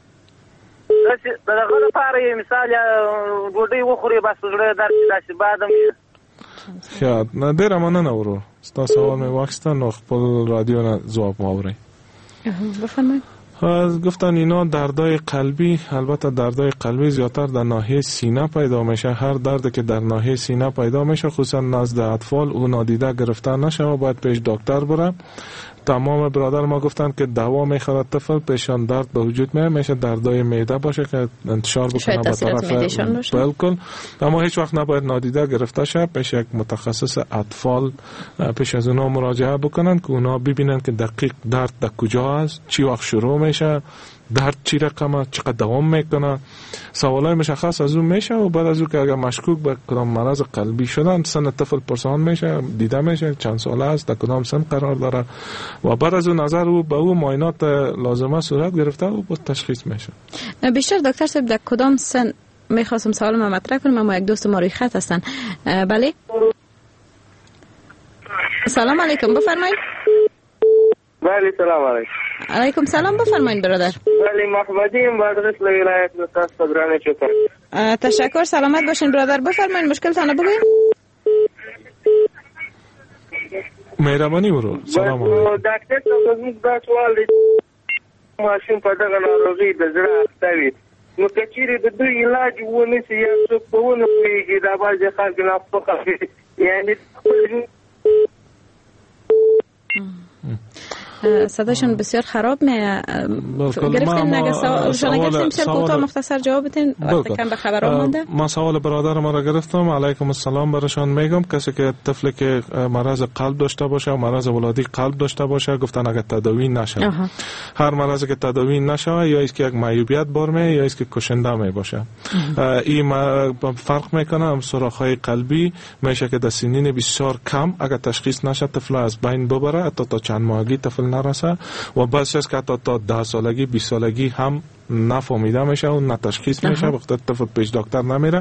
دغه لپاره مثال ډوډۍ وخوري بس زړه درد داسې بادم ښه. نه ډېره مننه ورور. ستاسو سوال مې واخیسته نو خپل رادیو نه ځواب واورئ. بفرمایئ. گفتن اینا دردای قلبی، البته دردای قلبی زیادتر در ناحیه سینه پیدا میشه. هر درد که در ناحیه سینه پیدا میشه خصوصا نزد اطفال او نادیده گرفته نشه و باید پیش دکتر بره. تمام برادر ما گفتن که دوا میخواد طفل پیشان درد به وجود میاد، میشه دردای معده باشه که انتشار بکنه به طرف بالکل، اما هیچ وقت نباید نادیده گرفته شه. پیش یک متخصص اطفال پیش از اونا مراجعه بکنن که اونا ببینن که دقیق درد در کجا است، چی وقت شروع میشه، درد چی رقمه، چقدر دوام میکنه، سوالای مشخص از اون میشه و بعد از اون که اگر مشکوک به کدام مرض قلبی شدن سن طفل پرسان میشه، دیده میشه چند ساله است، در کدام سن قرار داره و بعد از اون نظر او به اون معاینات لازمه صورت گرفته و با تشخیص میشه. بیشتر دکتر صاحب در کدام سن میخواستم سوال ما مطرح کنم، اما یک دوست ما روی خط هستن. بله سلام علیکم، بفرمایید. بله سلام علیکم. علیکم سلام، بفرمایید برادر. بله محمدیم بادغیس ولایت نصاص صبرانه چوکان. تشکر، سلامت باشین برادر. بفرمایید مشکلتون بگوین. مهربانی برو. سلام علیکم. دکتر صاحب موږ دا سوال دی ماشوم په دغه ناروغي د زړه اخته نو کچېرې د دوی علاج ونه سي یا څوک په ونه پوهېږي دا بعضې خلک ناپوهه یعنې صداشون بسیار خراب می گرفتین نگه سوال گرفتیم سر کوتاه مختصر جواب بدین وقت کم به خبرام مونده. ما سوال برادر ما را گرفتم. علیکم السلام برشان میگم کسی که طفلی که مرض قلب داشته باشه و مرض ولادی قلب داشته باشه گفتن اگه تداوی نشه هر مرضی که تداوی نشه یا است که یک معیوبیت بار می یا است که کشنده می باشه این فرق میکنه. سوراخ‌های قلبی میشه که در سنین بسیار کم اگه تشخیص نشه طفل از بین ببره حتی تا چند ماهگی طفل نرسه و بعضی از که حتی تا ده سالگی بیست سالگی هم نفهمیده میشه و نه تشخیص میشه وقتی طفل پیش دکتر نمیره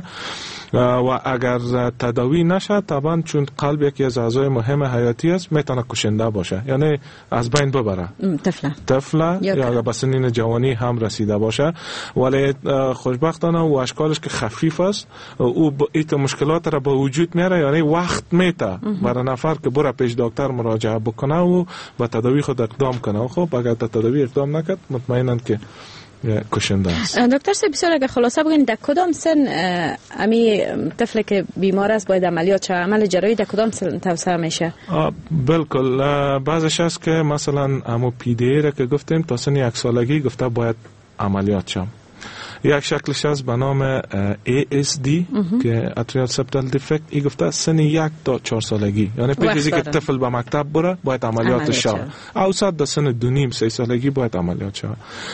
و اگر تداوی نشه طبعا چون قلب یکی از اعضای مهم حیاتی است میتونه کشنده باشه یعنی از بین ببره طفل طفل یا به سنین جوانی هم رسیده باشه ولی خوشبختانه و اشکالش که خفیف است او ایت مشکلات را به وجود میاره یعنی وقت میته برای نفر که بره پیش دکتر مراجعه بکنه و به تداوی خود اقدام کنه. خب اگر تداوی اقدام نکرد مطمئناً که کشنده است. دکتر صاحب بسیار اگه خلاصه بگین در کدام سن امی طفلی که بیمار است باید عملیات شه عمل جراحی در کدام سن توصیه میشه؟ بالکل بعضش هست که مثلا امو پی دی ای را که گفتیم تا سن یک سالگی گفته باید عملیات شه. یک شکلش از به نام ای اس دی که اتریال سپتال دیفکت ای گفته سن یک تا چهار سالگی یعنی پیش که طفل به مکتب بره باید عملیات شه. اوسط در سن دو نیم سه سالگی باید عملیات شه.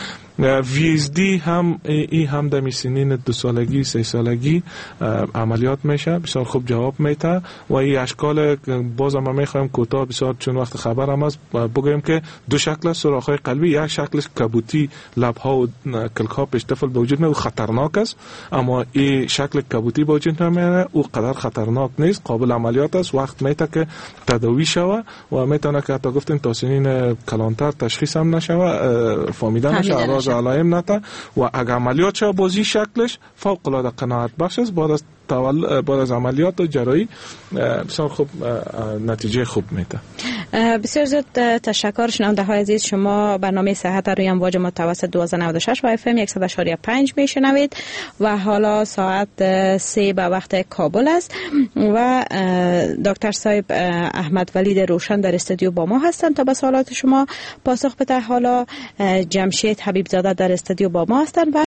وی اس دی هم ای هم در سنین دو سالگی سه سالگی عملیات میشه بسیار خوب جواب میده و این اشکال باز ما میخوایم کوتاه بسیار چون وقت خبرم است بگویم که دو شکل سوراخ‌های قلبی یک شکلش کبوتی لب‌ها و کلک‌ها پیش طفل به وجود میاد و خطرناک است اما این شکل کبوتی به وجود نمیاد او قدر خطرناک نیست قابل عملیات است وقت میته که تداوی شوه و میتونه که تا گفتین تا سنین کلانتر تشخیص هم نشوه فهمیده نشه علائم نتا و اگر عملیات شد بازی شکلش فوق العاده قناعت بخش است بعد از بعد از عملیات و جراحی بسیار خوب نتیجه خوب میده. بسیار زود تشکر. شنونده های عزیز شما برنامه صحت روی امواج متوسط دویست و نود و شش و اف ام صد و شش و پنج میشنوید و حالا ساعت سه به وقت کابل است و دکتر صاحب احمد ولید روشن در استودیو با ما هستند تا به سوالات شما پاسخ بده. حالا جمشید حبیب زاده در استودیو با ما هستند و